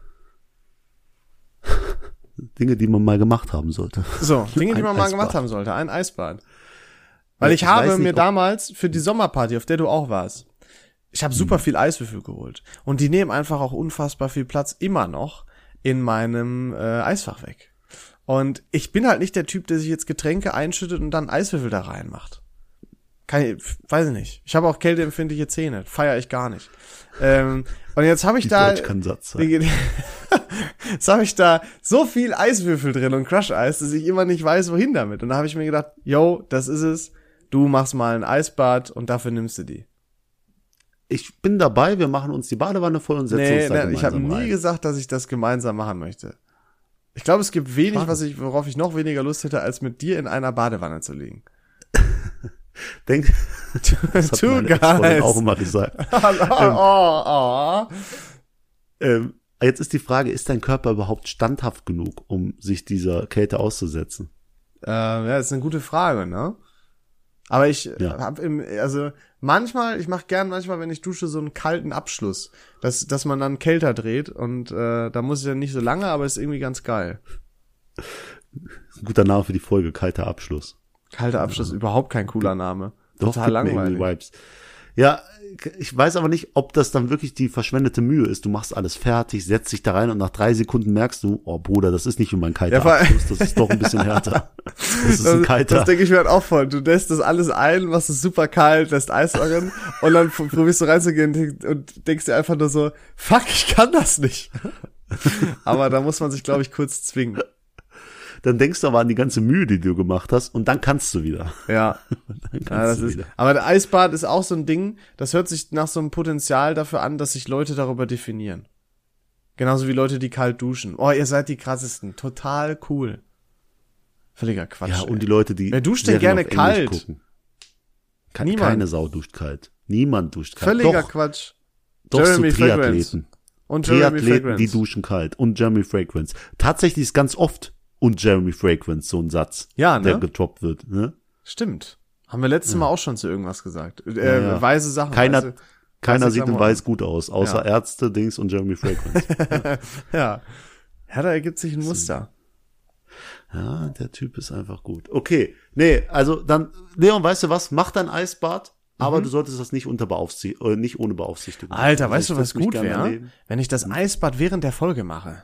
Dinge, die man mal gemacht haben sollte. So, Dinge, die Ein man mal Eisbad. gemacht haben sollte. Ein Eisbad. Weil Ja, ich, ich habe weiß nicht, mir ob- damals für die Sommerparty, auf der du auch warst, ich habe Hm. super viel Eiswürfel geholt. Und die nehmen einfach auch unfassbar viel Platz immer noch in meinem äh, Eisfach weg. Und ich bin halt nicht der Typ, der sich jetzt Getränke einschüttet und dann Eiswürfel da reinmacht. Kann ich, weiß ich nicht. Ich habe auch kälteempfindliche Zähne. Feier ich gar nicht. Ähm, und jetzt habe ich Die da... Deutsch kann Satz sein. Jetzt habe ich da so viel Eiswürfel drin und Crush-Eis, dass ich immer nicht weiß, wohin damit. Und da habe ich mir gedacht, yo, das ist es. Du machst mal ein Eisbad und dafür nimmst du die. Ich bin dabei, wir machen uns die Badewanne voll und setzen Nee, uns da nee ich habe gemeinsam nie rein. gesagt, dass ich das gemeinsam machen möchte. Ich glaube, es gibt wenig, Frage. was ich, worauf ich noch weniger Lust hätte, als mit dir in einer Badewanne zu liegen. Denk, das hat Two meine Ex-Freundin guys. auch immer gesagt. oh, oh. Ähm, jetzt ist die Frage, ist dein Körper überhaupt standhaft genug, um sich dieser Kälte auszusetzen? Ähm, ja, das ist eine gute Frage, ne? Aber ich Ja. hab im, also manchmal, ich mache gern manchmal, wenn ich dusche, so einen kalten Abschluss, dass dass man dann kälter dreht und äh, da muss ich dann nicht so lange, aber ist irgendwie ganz geil. Ein guter Name für die Folge, kalter Abschluss. Kalter Abschluss, überhaupt kein cooler Name. Doch, Total gibt mir langweilig. irgendwie Vibes. Ja, ich weiß aber nicht, ob das dann wirklich die verschwendete Mühe ist. Du machst alles fertig, setzt dich da rein und nach drei Sekunden merkst du, oh Bruder, das ist nicht wie mein kalter Ja, vor- Abschluss, das ist doch ein bisschen härter. Das ist ein Das, kalter. das denke ich mir halt auch voll. Du lässt das alles ein, machst es super kalt, lässt Eis darin und dann p- probierst du reinzugehen und denkst dir einfach nur so, fuck, ich kann das nicht. Aber da muss man sich, glaube ich, kurz zwingen. Dann denkst du aber an die ganze Mühe, die du gemacht hast und dann kannst du wieder. Ja. Dann kannst Ja, das du ist, wieder. aber der Eisbad ist auch so ein Ding, das hört sich nach so einem Potenzial dafür an, dass sich Leute darüber definieren. Genauso wie Leute, die kalt duschen. Oh, ihr seid die krassesten. Total cool. Völliger Quatsch. Ja, und ey. die Leute, die Wer duscht denn Serien gerne auf Englisch kalt? gucken. Ke- Niemand. Keine Sau duscht kalt. Niemand duscht kalt. Völliger doch, Quatsch. doch Jeremy so Fragrance. Triathleten. Und Jeremy Triathleten, Fragrance. die duschen kalt. Und Jeremy Fragrance. Tatsächlich ist ganz oft und Jeremy Fragrance so ein Satz, Ja, ne? der getroppt wird. Ne? Stimmt. Haben wir letztes Mal auch schon zu irgendwas gesagt. Äh, Ja, ja. Weise Sachen. Keiner, weiße, keiner weiße sieht in Klamotten. Weiß gut aus, außer Ja. Ärzte, Dings und Jeremy Fragrance. Ja. Ja, da ergibt sich ein Muster. Ja, der Typ ist einfach gut. Okay, nee, also dann, Leon, weißt du was? Mach dein Eisbad, aber Mhm. du solltest das nicht unter Beaufsichtigung, äh, nicht ohne Beaufsichtigung. Alter, Also weißt du, ich was setz mich gut gerne wäre? daneben. Wenn ich das Eisbad während der Folge mache.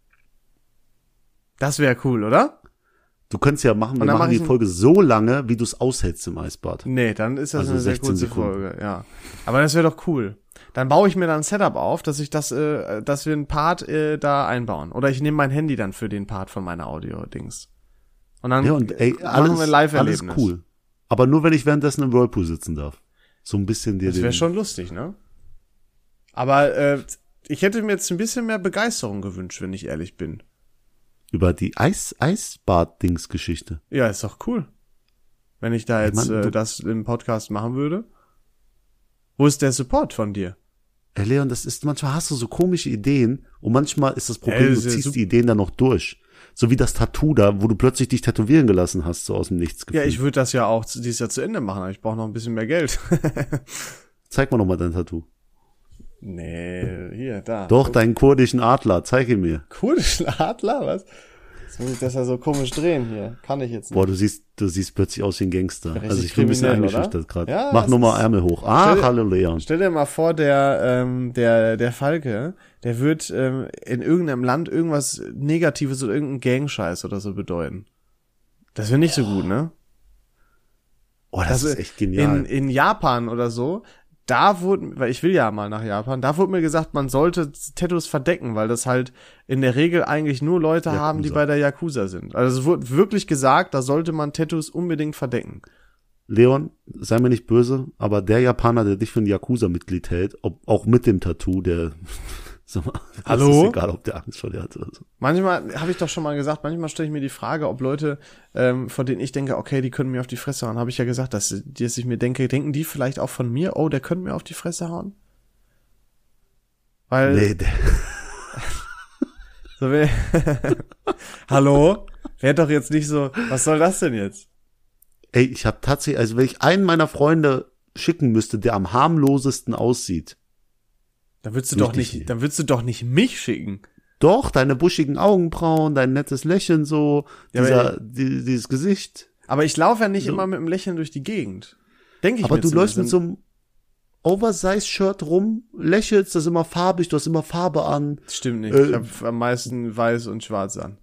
Das wäre cool, oder? Du könntest ja machen, wir Und dann machen mach die ich ein- Folge so lange, wie du es aushältst im Eisbad. Nee, dann ist das Also eine sehr sechzehn kurze Sekunden. Folge, ja. Aber das wäre doch cool. Dann baue ich mir dann ein Setup auf, dass ich das, äh, dass wir einen Part äh, da einbauen. Oder ich nehme mein Handy dann für den Part von meiner Audio-Dings. Und dann Ja, und ey, machen alles, wir ein Live-Erlebnis. alles cool. Aber nur, wenn ich währenddessen im Whirlpool sitzen darf. So ein bisschen dir Das wäre den, schon lustig, ne? Aber äh, ich hätte mir jetzt ein bisschen mehr Begeisterung gewünscht, wenn ich ehrlich bin. über die Eis, Eisbad-Dings-Geschichte. Ja, ist doch cool. Wenn ich da Ich jetzt mein, äh, du- das im Podcast machen würde. Wo ist der Support von dir? Ey, Leon, das ist, manchmal hast du so komische Ideen und manchmal ist das Problem, Ey, du das ist ja ziehst sup- die Ideen dann noch durch. So wie das Tattoo da, wo du plötzlich dich tätowieren gelassen hast, so aus dem Nichts. Ja, ich würde das ja auch dieses Jahr zu Ende machen, aber ich brauche noch ein bisschen mehr Geld. Zeig mal noch mal dein Tattoo. Nee, hier, da. Doch, deinen kurdischen Adler, zeig ihn mir. Kurdischen Adler, was? Jetzt muss ich das ja so komisch drehen hier. Kann ich jetzt nicht. Boah, du siehst, du siehst plötzlich aus wie ein Gangster. Richtig Also ich bin ein bisschen kriminell, eingeschüchtert gerade. Ja, Mach das nochmal ist- Ärmel hoch. Ah, Stell- hallo Leon. Stell dir mal vor, der, ähm, der, der Falke, der wird ähm, in irgendeinem Land irgendwas Negatives oder irgendeinen Gangscheiß oder so bedeuten. Das wäre nicht so gut, ne? Oh, das Also ist echt genial. In, in Japan oder so, da wurde, weil ich will ja mal nach Japan, da wurde mir gesagt, man sollte Tattoos verdecken, weil das halt in der Regel eigentlich nur Leute Yakuza. haben, die bei der Yakuza sind. Also es wurde wirklich gesagt, da sollte man Tattoos unbedingt verdecken. Leon, sei mir nicht böse, aber der Japaner, der dich für ein Yakuza-Mitglied hält, ob, auch mit dem Tattoo, der, sag mal, Hallo? das ist egal, ob der Angst vor dir hat oder so. Manchmal, habe ich doch schon mal gesagt, manchmal stelle ich mir die Frage, ob Leute, ähm, von denen ich denke, okay, die können mir auf die Fresse hauen, habe ich ja gesagt, dass, dass ich mir denke, denken die vielleicht auch von mir, oh, der könnte mir auf die Fresse hauen? Weil, Nee, der, so will, hallo? Wär doch jetzt nicht so, was soll das denn jetzt? ey, ich habe tatsächlich, also wenn ich einen meiner Freunde schicken müsste, der am harmlosesten aussieht, Dann würdest du Nicht doch dich. nicht, dann würdest du doch nicht mich schicken. doch, deine buschigen Augenbrauen, dein nettes Lächeln so, Ja, dieser, aber- die, dieses Gesicht. Aber ich laufe ja nicht So. immer mit dem Lächeln durch die Gegend. Denke ich Aber mir du läufst mit zumindest. so einem Oversize-Shirt rum, lächelst, das ist immer farbig, du hast immer Farbe an. Das stimmt nicht. Äh, ich habe am meisten weiß und schwarz an.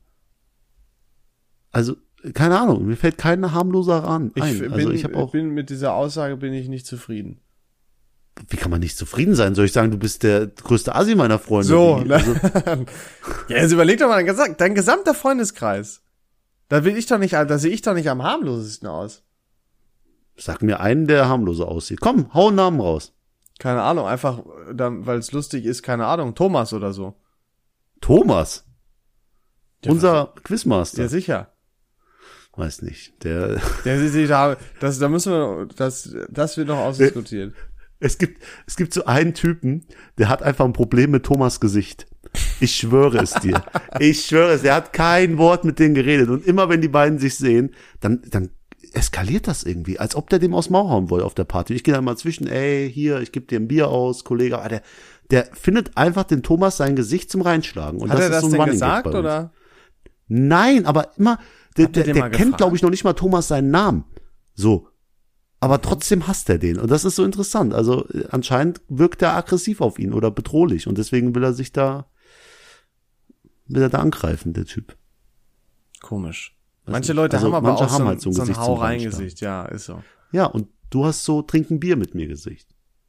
Also, keine Ahnung, mir fällt kein harmloser an Ich ein. bin, Also ich habe auch, bin mit dieser Aussage bin ich nicht zufrieden. wie kann man nicht zufrieden sein? Soll ich sagen, du bist der größte Assi meiner Freunde? So, Wie? ne? Also, Ja, jetzt überleg doch mal, dein, gesa- dein gesamter Freundeskreis. Da will ich doch nicht, da sehe ich doch nicht am harmlosesten aus. sag mir einen, der harmloser aussieht. Komm, hau einen Namen raus. Keine Ahnung, einfach, weil es lustig ist, keine Ahnung, Thomas oder so. Thomas, Ja, unser Quizmaster. Ja, sicher. Weiß nicht, der, Der sieht sich da, das, da müssen wir, das, das wird noch ausdiskutiert. es gibt, es gibt so einen Typen, der hat einfach ein Problem mit Thomas Gesicht. Ich schwöre es dir. Ich schwöre es, der hat kein Wort mit denen geredet. Und immer wenn die beiden sich sehen, dann, dann eskaliert das irgendwie, als ob der dem aus dem Maul hauen wollte auf der Party. Ich gehe da mal zwischen, ey, hier, ich gebe dir ein Bier aus, Kollege. Aber der, der findet einfach den Thomas sein Gesicht zum Reinschlagen. Und Hat das er ist das so ein denn Running Gag gesagt, bei uns. oder? Nein, aber immer, der, Habt ihr der, den mal der kennt, gefragt? glaube ich, noch nicht mal Thomas seinen Namen. So. Aber trotzdem hasst er den. Und das ist so interessant. Also äh, anscheinend wirkt er aggressiv auf ihn oder bedrohlich. Und deswegen will er sich da, will er da angreifen, der Typ. Komisch. Weiß Manche nicht. Leute Also haben aber manche auch haben so, ein- halt so ein so ein Gesicht zum Hau-Rein-Gesicht, ja, ist so. Ja, und du hast so trinken Bier mit mir Gesicht.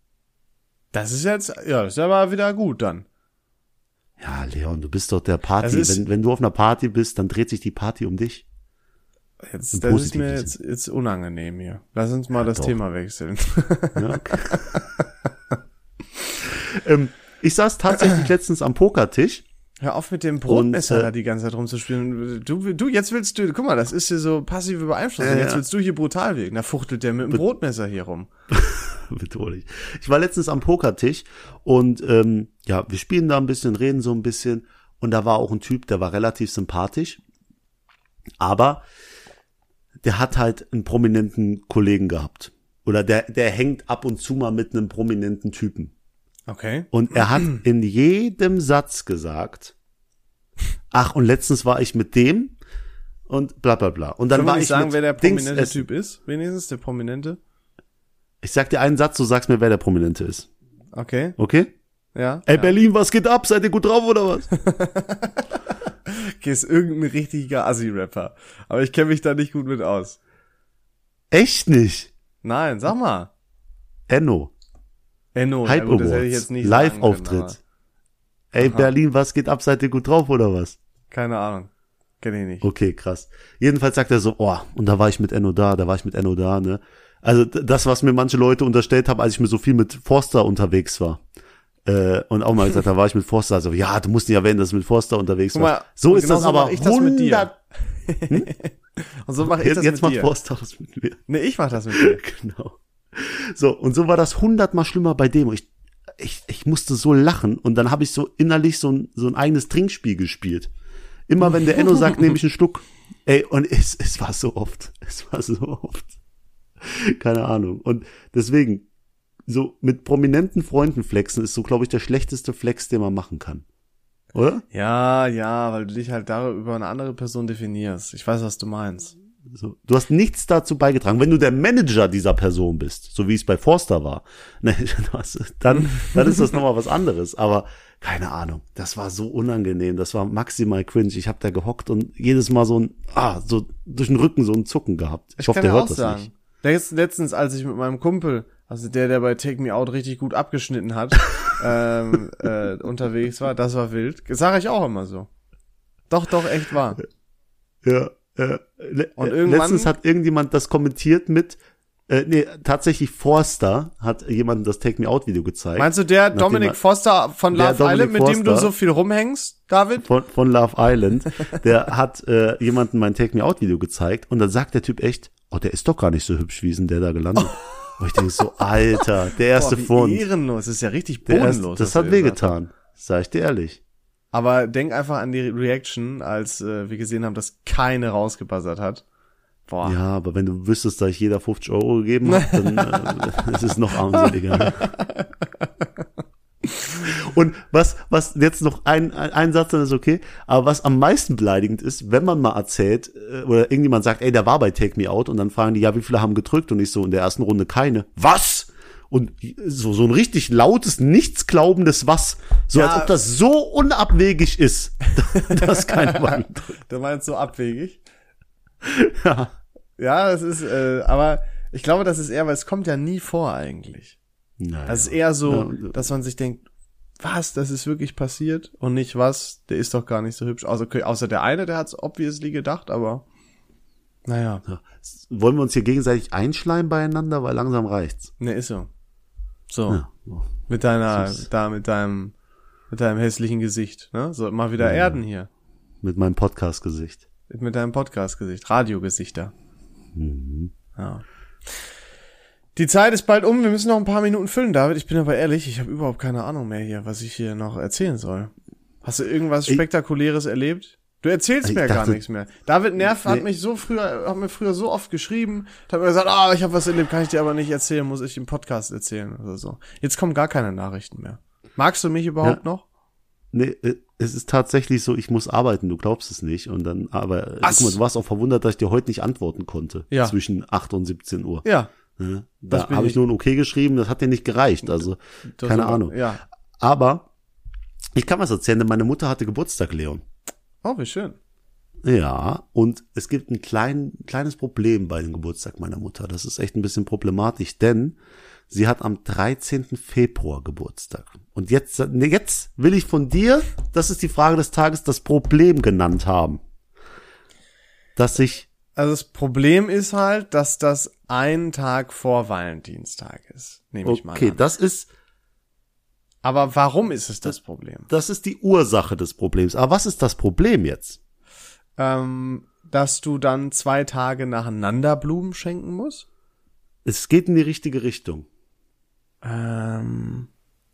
Das ist jetzt, ja, das ist aber wieder gut dann. Ja, Leon, du bist doch der Party. Das ist- Wenn, wenn du auf einer Party bist, dann dreht sich die Party um dich. Jetzt, Im das ist positiven mir jetzt, jetzt unangenehm hier. Lass uns mal Ja, das doch. Thema wechseln. Ja, okay. ähm, ich saß tatsächlich letztens am Pokertisch. Hör auf mit dem Brotmesser Und, äh, da die ganze Zeit rumzuspielen. Du, du, jetzt willst du, guck mal, das ist hier so passive Beeinflussung. Ja, Jetzt ja. willst du hier brutal wirken. Da fuchtelt der mit dem Brotmesser hier rum. Bedrohlich. Ich war letztens am Pokertisch und ähm, ja, wir spielen da ein bisschen, reden so ein bisschen und da war auch ein Typ, der war relativ sympathisch, aber der hat halt einen prominenten Kollegen gehabt oder der der hängt ab und zu mal mit einem prominenten Typen Okay. und er hat in jedem Satz gesagt, ach und letztens war ich mit dem und bla bla bla und dann Können wir war nicht ich sagen, mit wer der Dings prominente essen. Typ ist? Wenigstens der Prominente? Ich sag dir einen Satz, du sagst mir, wer der Prominente ist. Okay. Okay? Ja. Ey, ja. Berlin, was geht ab? Seid ihr gut drauf oder was? Okay, ist irgendein richtiger Assi-Rapper. Aber ich kenne mich da nicht gut mit aus. Echt nicht. Nein, sag mal. Enno. Enno. Hype ja gut, das hätte ich Awards. jetzt nicht sagen können, Live-Auftritt. aber Ey, Aha. Berlin, was geht ab? Seid ihr gut drauf oder was? Keine Ahnung. Kenn ich nicht. Okay, krass. Jedenfalls sagt er so, oh, und da war ich mit Enno da, da war ich mit Enno da, ne? Also d- das, was mir manche Leute unterstellt haben, als ich mir so viel mit Forster unterwegs war. Äh, und auch mal gesagt, da war ich mit Forster. Also, ja, du musst nicht erwähnen, dass du mit Forster unterwegs Guck mal, warst. So und ist genau das so aber mach ich das mit dir. hundert Und so mache ich Jetzt, das jetzt mit macht dir. Forster das mit mir. Nee, ich mach das mit dir. Genau. So, und so war das hundertmal schlimmer bei dem. Ich, ich, ich musste so lachen und dann habe ich so innerlich so ein, so ein eigenes Trinkspiel gespielt. Immer wenn der Enno sagt, nehme ich einen Schluck. Ey, und es, es war so oft. Es war so oft. Keine Ahnung. Und deswegen, so mit prominenten Freunden flexen ist so, glaube ich, der schlechteste Flex, den man machen kann. Oder? Ja, ja, weil du dich halt darüber über eine andere Person definierst. Ich weiß, was du meinst. So, du hast nichts dazu beigetragen. Wenn du der Manager dieser Person bist, so wie es bei Forster war, ne, dann, dann ist das nochmal was anderes. Aber keine Ahnung, das war so unangenehm, das war maximal cringe. Ich habe da gehockt und jedes Mal so ein, ah, so durch den Rücken so einen Zucken gehabt. Ich, ich hoffe, der hört das sagen. nicht. Letzt, letztens, als ich mit meinem Kumpel, also der, der bei Take Me Out richtig gut abgeschnitten hat, ähm, äh, unterwegs war, das war wild. Sag ich auch immer so. Doch, doch, echt wahr. Ja. Äh, und irgendwann, letztens hat irgendjemand das kommentiert mit, äh, nee, tatsächlich Forster hat jemandem das Take Me Out Video gezeigt. Meinst du der Dominic Foster von Love Island, mit dem du so viel rumhängst, David? Von, von Love Island, der hat äh, jemandem mein Take Me Out Video gezeigt und dann sagt der Typ echt, oh, der ist doch gar nicht so hübsch, wie ist denn der da gelandet? Und ich denke so, Alter, der erste Boah, wie Fund. ehrenlos, das ist ja richtig bodenlos. Das hat wehgetan, sag ich dir ehrlich. Aber denk einfach an die Reaction, als äh, wir gesehen haben, dass keine rausgebuzzert hat. Boah. Ja, aber wenn du wüsstest, dass ich jeder fünfzig Euro gegeben habe, dann äh, ist es noch armseliger. Und was, was jetzt noch ein, ein, ein Satz, dann ist okay, aber was am meisten beleidigend ist, wenn man mal erzählt, äh, oder irgendjemand sagt, ey, der war bei Take Me Out, und dann fragen die, ja, wie viele haben gedrückt? Und ich so, in der ersten Runde keine. Was? Und so, so ein richtig lautes, nichtsglaubendes Was. So, ja, als ob das so unabwegig ist, dass keiner mal drückt. Du meinst so abwegig? Ja. Ja, das ist, äh, aber ich glaube, das ist eher, weil es kommt ja nie vor eigentlich. Naja. Das ist eher so, ja. dass man sich denkt, was, das ist wirklich passiert? Und nicht was, der ist doch gar nicht so hübsch. Also, okay, außer der eine, der hat's obviously gedacht, aber naja. Ja. Wollen wir uns hier gegenseitig einschleimen beieinander, weil langsam reicht's. Ne, ist so. So, ja. mit deiner, da, mit deinem, mit deinem hässlichen Gesicht, ne? So, mal wieder ja. Erden hier. Mit meinem Podcast-Gesicht. Mit deinem Podcast-Gesicht, Radiogesichter. Mhm. Ja. Die Zeit ist bald um, wir müssen noch ein paar Minuten füllen, David. Ich bin aber ehrlich, ich habe überhaupt keine Ahnung mehr hier, was ich hier noch erzählen soll. Hast du irgendwas ich, Spektakuläres erlebt? Du erzählst mir dachte, gar nichts mehr. David Nerv nee. hat mich so früher, hat mir früher so oft geschrieben, hat mir gesagt, ah, ich habe was erlebt, kann ich dir aber nicht erzählen, muss ich im Podcast erzählen oder so. Jetzt kommen gar keine Nachrichten mehr. Magst du mich überhaupt ja. noch? Nee, es ist tatsächlich so, ich muss arbeiten, du glaubst es nicht. Und dann, aber guck mal, du warst auch verwundert, dass ich dir heute nicht antworten konnte. Ja. Zwischen acht und siebzehn Uhr. Ja. ja da habe ich nur ein Okay geschrieben, das hat dir nicht gereicht. Also, das keine aber, Ahnung. Ja. Aber ich kann was erzählen, denn meine Mutter hatte Geburtstag, Leon. Oh, wie schön. Ja, und es gibt ein klein, kleines Problem bei dem Geburtstag meiner Mutter. Das ist echt ein bisschen problematisch, denn sie hat am dreizehnten Februar Geburtstag. Und jetzt, jetzt will ich von dir, das ist die Frage des Tages, das Problem genannt haben. Dass ich... Also das Problem ist halt, dass das ein Tag vor Valentinstag ist, nehme ich mal an. Okay, das ist... Aber warum ist es das Problem? Das ist die Ursache des Problems. Aber was ist das Problem jetzt? Ähm, dass du dann zwei Tage nacheinander Blumen schenken musst? Es geht in die richtige Richtung. Ähm,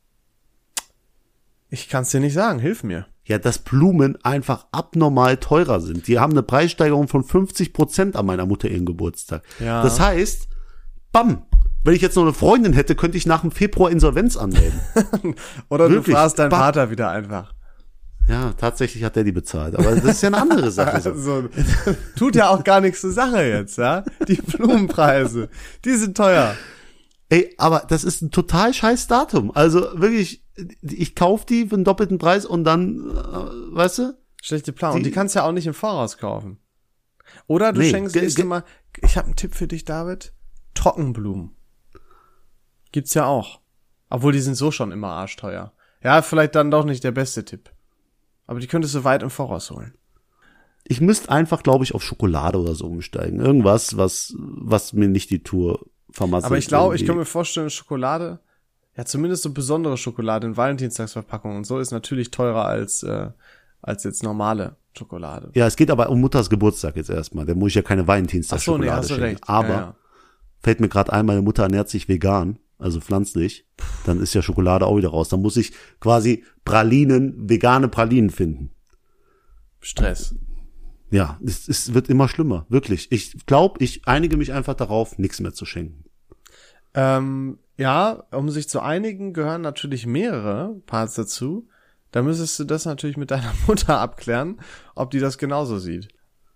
ich kann's dir nicht sagen, hilf mir. Ja, dass Blumen einfach abnormal teurer sind. Die haben eine Preissteigerung von fünfzig Prozent an meiner Mutter ihren Geburtstag. Ja. Das heißt, bam, wenn ich jetzt noch eine Freundin hätte, könnte ich nach dem Februar Insolvenz anmelden. Oder Wirklich? Du fragst deinen bam. Vater wieder einfach. Ja, tatsächlich hat der die bezahlt. Aber das ist ja eine andere Sache. So. Also, tut ja auch gar nichts zur Sache jetzt, ja? Die Blumenpreise, die sind teuer. Ey, aber das ist ein total scheiß Datum. Also wirklich, ich kauf die für einen doppelten Preis und dann, äh, weißt du? Schlechte Plan. Die, und die kannst du ja auch nicht im Voraus kaufen. Oder du nee, schenkst ge- dir mal, ich habe einen Tipp für dich, David. Trockenblumen. Gibt's ja auch. Obwohl, die sind so schon immer arschteuer. Ja, vielleicht dann doch nicht der beste Tipp. Aber die könntest du weit im Voraus holen. Ich müsste einfach, glaube ich, auf Schokolade oder so umsteigen. Irgendwas, was, was mir nicht die Tour vermasselt. Aber ich glaube, ich kann mir vorstellen, Schokolade, ja zumindest so besondere Schokolade in Valentinstagsverpackung und so ist natürlich teurer als äh, als jetzt normale Schokolade. Ja, es geht aber um Mutters Geburtstag jetzt erstmal. Da muss ich ja keine Valentinstagsschokolade Ach so, nee, hast du schenken. recht. Aber ja, ja. fällt mir gerade ein, meine Mutter ernährt sich vegan, also pflanzlich. Dann ist ja Schokolade auch wieder raus. Dann muss ich quasi Pralinen, vegane Pralinen finden. Stress. Ja, es, es wird immer schlimmer, wirklich. Ich glaube, ich einige mich einfach darauf, nichts mehr zu schenken. Ähm, ja, um sich zu einigen, gehören natürlich mehrere Parts dazu. Da müsstest du das natürlich mit deiner Mutter abklären, ob die das genauso sieht.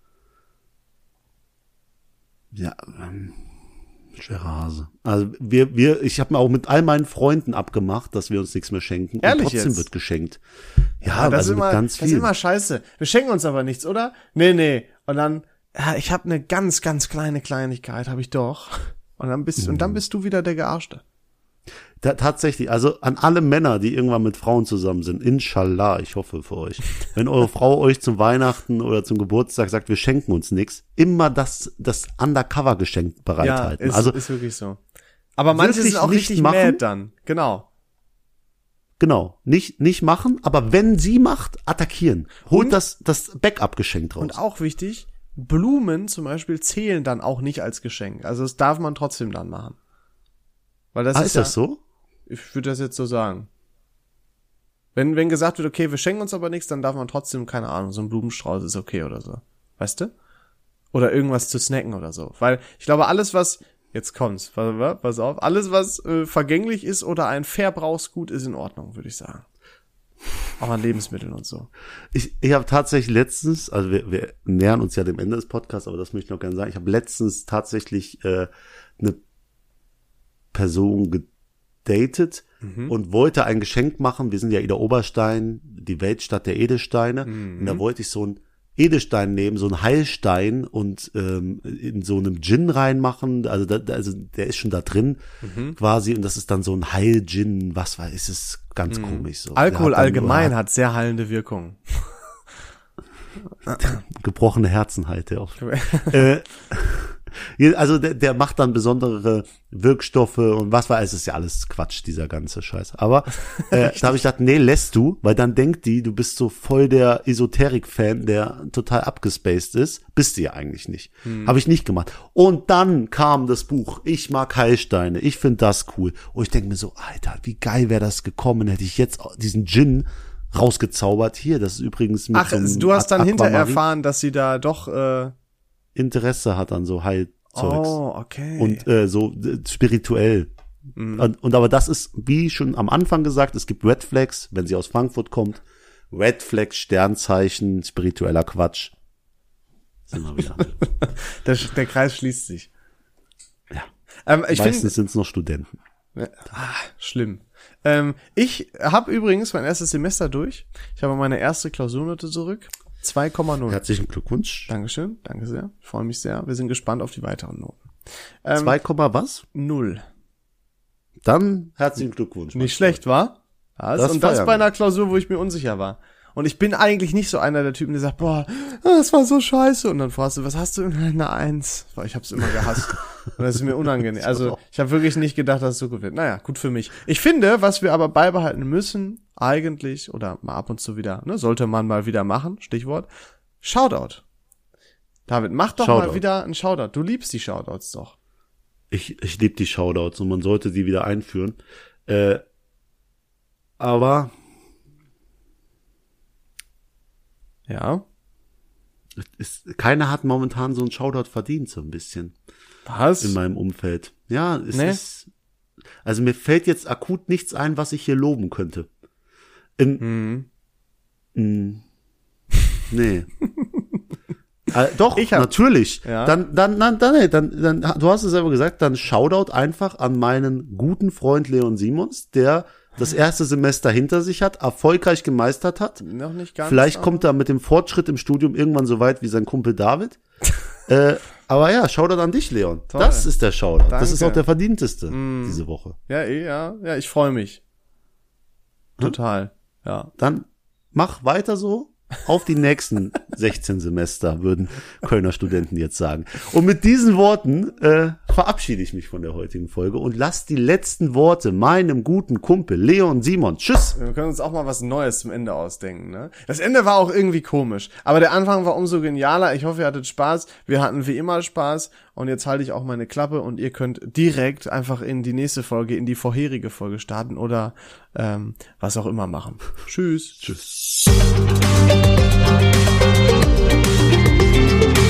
Ja, ähm, schwerer Hase. Also wir, wir, ich habe mir auch mit all meinen Freunden abgemacht, dass wir uns nichts mehr schenken. Ehrlich und trotzdem jetzt? wird geschenkt. Ja, Ja, das also ist immer, mit ganz das ist viel. immer scheiße. Wir schenken uns aber nichts, oder? Nee, nee. Und dann, ja, ich habe eine ganz, ganz kleine Kleinigkeit, habe ich doch. Und dann bist, mhm. und dann bist du wieder der Gearschte. Da, tatsächlich, also an alle Männer, die irgendwann mit Frauen zusammen sind, inshallah, ich hoffe für euch, wenn eure Frau euch zum Weihnachten oder zum Geburtstag sagt, wir schenken uns nichts, immer das das Undercover-Geschenk bereithalten. Ja, ist, also ist wirklich so. Aber manche wirklich sind auch nicht richtig machen. mad dann. Genau. Genau, nicht nicht machen, aber wenn sie macht, attackieren. Holt Und- das das Backup-Geschenk raus. Und auch wichtig, Blumen zum Beispiel zählen dann auch nicht als Geschenk. Also das darf man trotzdem dann machen. Weil das ah, ist, ist ja, das so? Ich würde das jetzt so sagen. Wenn, wenn gesagt wird, okay, wir schenken uns aber nichts, dann darf man trotzdem, keine Ahnung, so ein Blumenstrauß ist okay oder so. Weißt du? Oder irgendwas zu snacken oder so. Weil ich glaube, alles, was, jetzt kommt's, pass, pass auf, alles, was äh, vergänglich ist oder ein Verbrauchsgut, ist in Ordnung, würde ich sagen. Auch an Lebensmitteln und so. Ich, ich habe tatsächlich letztens, also wir, wir nähern uns ja dem Ende des Podcasts, aber das möchte ich noch gerne sagen, ich habe letztens tatsächlich äh, eine Person gedatet Mhm. und wollte ein Geschenk machen. Wir sind ja Ida Oberstein, die Weltstadt der Edelsteine. Mhm. Und da wollte ich so einen Edelstein nehmen, so einen Heilstein und ähm, in so einem Gin reinmachen. Also, da, also der ist schon da drin Mhm. quasi und das ist dann so ein Heil-Gin, was weiß, ist es ganz Mhm. komisch so. Alkohol Der hat dann allgemein nur- hat sehr heilende Wirkung. gebrochene Herzen halt, ja auch. äh, also der, der macht dann besondere Wirkstoffe und was weiß, es ist ja alles Quatsch, dieser ganze Scheiß. Aber äh, da habe ich gedacht, nee, lässt du, weil dann denkt die, du bist so voll der Esoterik-Fan, der total abgespaced ist. Bist du ja eigentlich nicht. Hm. Habe ich nicht gemacht. Und dann kam das Buch, ich mag Heilsteine, ich finde das cool. Und ich denke mir so, Alter, wie geil wäre das gekommen, hätte ich jetzt diesen Gin rausgezaubert. Hier, das ist übrigens mit Ach, so einem du hast dann Aquamarin- hinterher erfahren, dass sie da doch, äh, Interesse hat an so Heilzeugs. oh, okay. Und äh, so äh, spirituell. Mhm. Und, und aber das ist, wie schon am Anfang gesagt, es gibt Red Flags, wenn sie aus Frankfurt kommt. Red Flags, Sternzeichen, spiritueller Quatsch. Sind wir wieder. der, der Kreis schließt sich. Ja. Ähm, ich Meistens finde, sind es noch Studenten. ah, schlimm. Ähm, ich habe übrigens mein erstes Semester durch. Ich habe meine erste Klausurnote zurück. zwei Komma null. Herzlichen Glückwunsch. Dankeschön, danke sehr. Ich freue mich sehr. Wir sind gespannt auf die weiteren Noten. Ähm, zwei, was? null. Dann herzlichen Glückwunsch. Nicht schlecht, war? Das, Das und das feiern bei wir. einer Klausur, wo ich mir unsicher war. Und ich bin eigentlich nicht so einer der Typen, der sagt, boah, das war so scheiße. Und dann fragst du, was hast du? Eine Eins. Weil ich hab's immer gehasst. Und das ist mir unangenehm. Also ich habe wirklich nicht gedacht, dass es so gut wird. Naja, gut für mich. Ich finde, was wir aber beibehalten müssen, eigentlich, oder mal ab und zu wieder, ne, sollte man mal wieder machen, Stichwort, Shoutout. David, mach doch Shoutout. mal wieder einen Shoutout. Du liebst die Shoutouts doch. Ich, ich liebe die Shoutouts und man sollte die wieder einführen. Äh, aber Ja. ist, keiner hat momentan so einen Shoutout verdient, so ein bisschen. Was? In meinem Umfeld. Ja, es Nee. ist, also mir fällt jetzt akut nichts ein, was ich hier loben könnte. In, Mhm. mh, nee. äh, doch, Ich hab- natürlich. Ja. Dann, dann, dann, dann, nee, dann, dann, du hast es selber gesagt, dann Shoutout einfach an meinen guten Freund Leon Simons, der das erste Semester hinter sich hat, erfolgreich gemeistert hat. Noch nicht ganz. Vielleicht aber- kommt er mit dem Fortschritt im Studium irgendwann so weit wie sein Kumpel David. äh, aber ja, Shoutout an dich, Leon. Toll. Das ist der Shoutout. Das ist Danke. auch der verdienteste Mm. diese Woche. Ja, eh, ja, ja, ich freue mich. Total, ja. Dann mach weiter so. Auf die nächsten sechzehn Semester, würden Kölner Studenten jetzt sagen. Und mit diesen Worten äh, verabschiede ich mich von der heutigen Folge und lass die letzten Worte meinem guten Kumpel Leon Simon. Tschüss. Wir können uns auch mal was Neues zum Ende ausdenken, ne? Das Ende war auch irgendwie komisch, aber der Anfang war umso genialer. Ich hoffe, ihr hattet Spaß. Wir hatten wie immer Spaß und jetzt halte ich auch meine Klappe und ihr könnt direkt einfach in die nächste Folge, in die vorherige Folge starten oder ähm, was auch immer machen. Tschüss. Tschüss.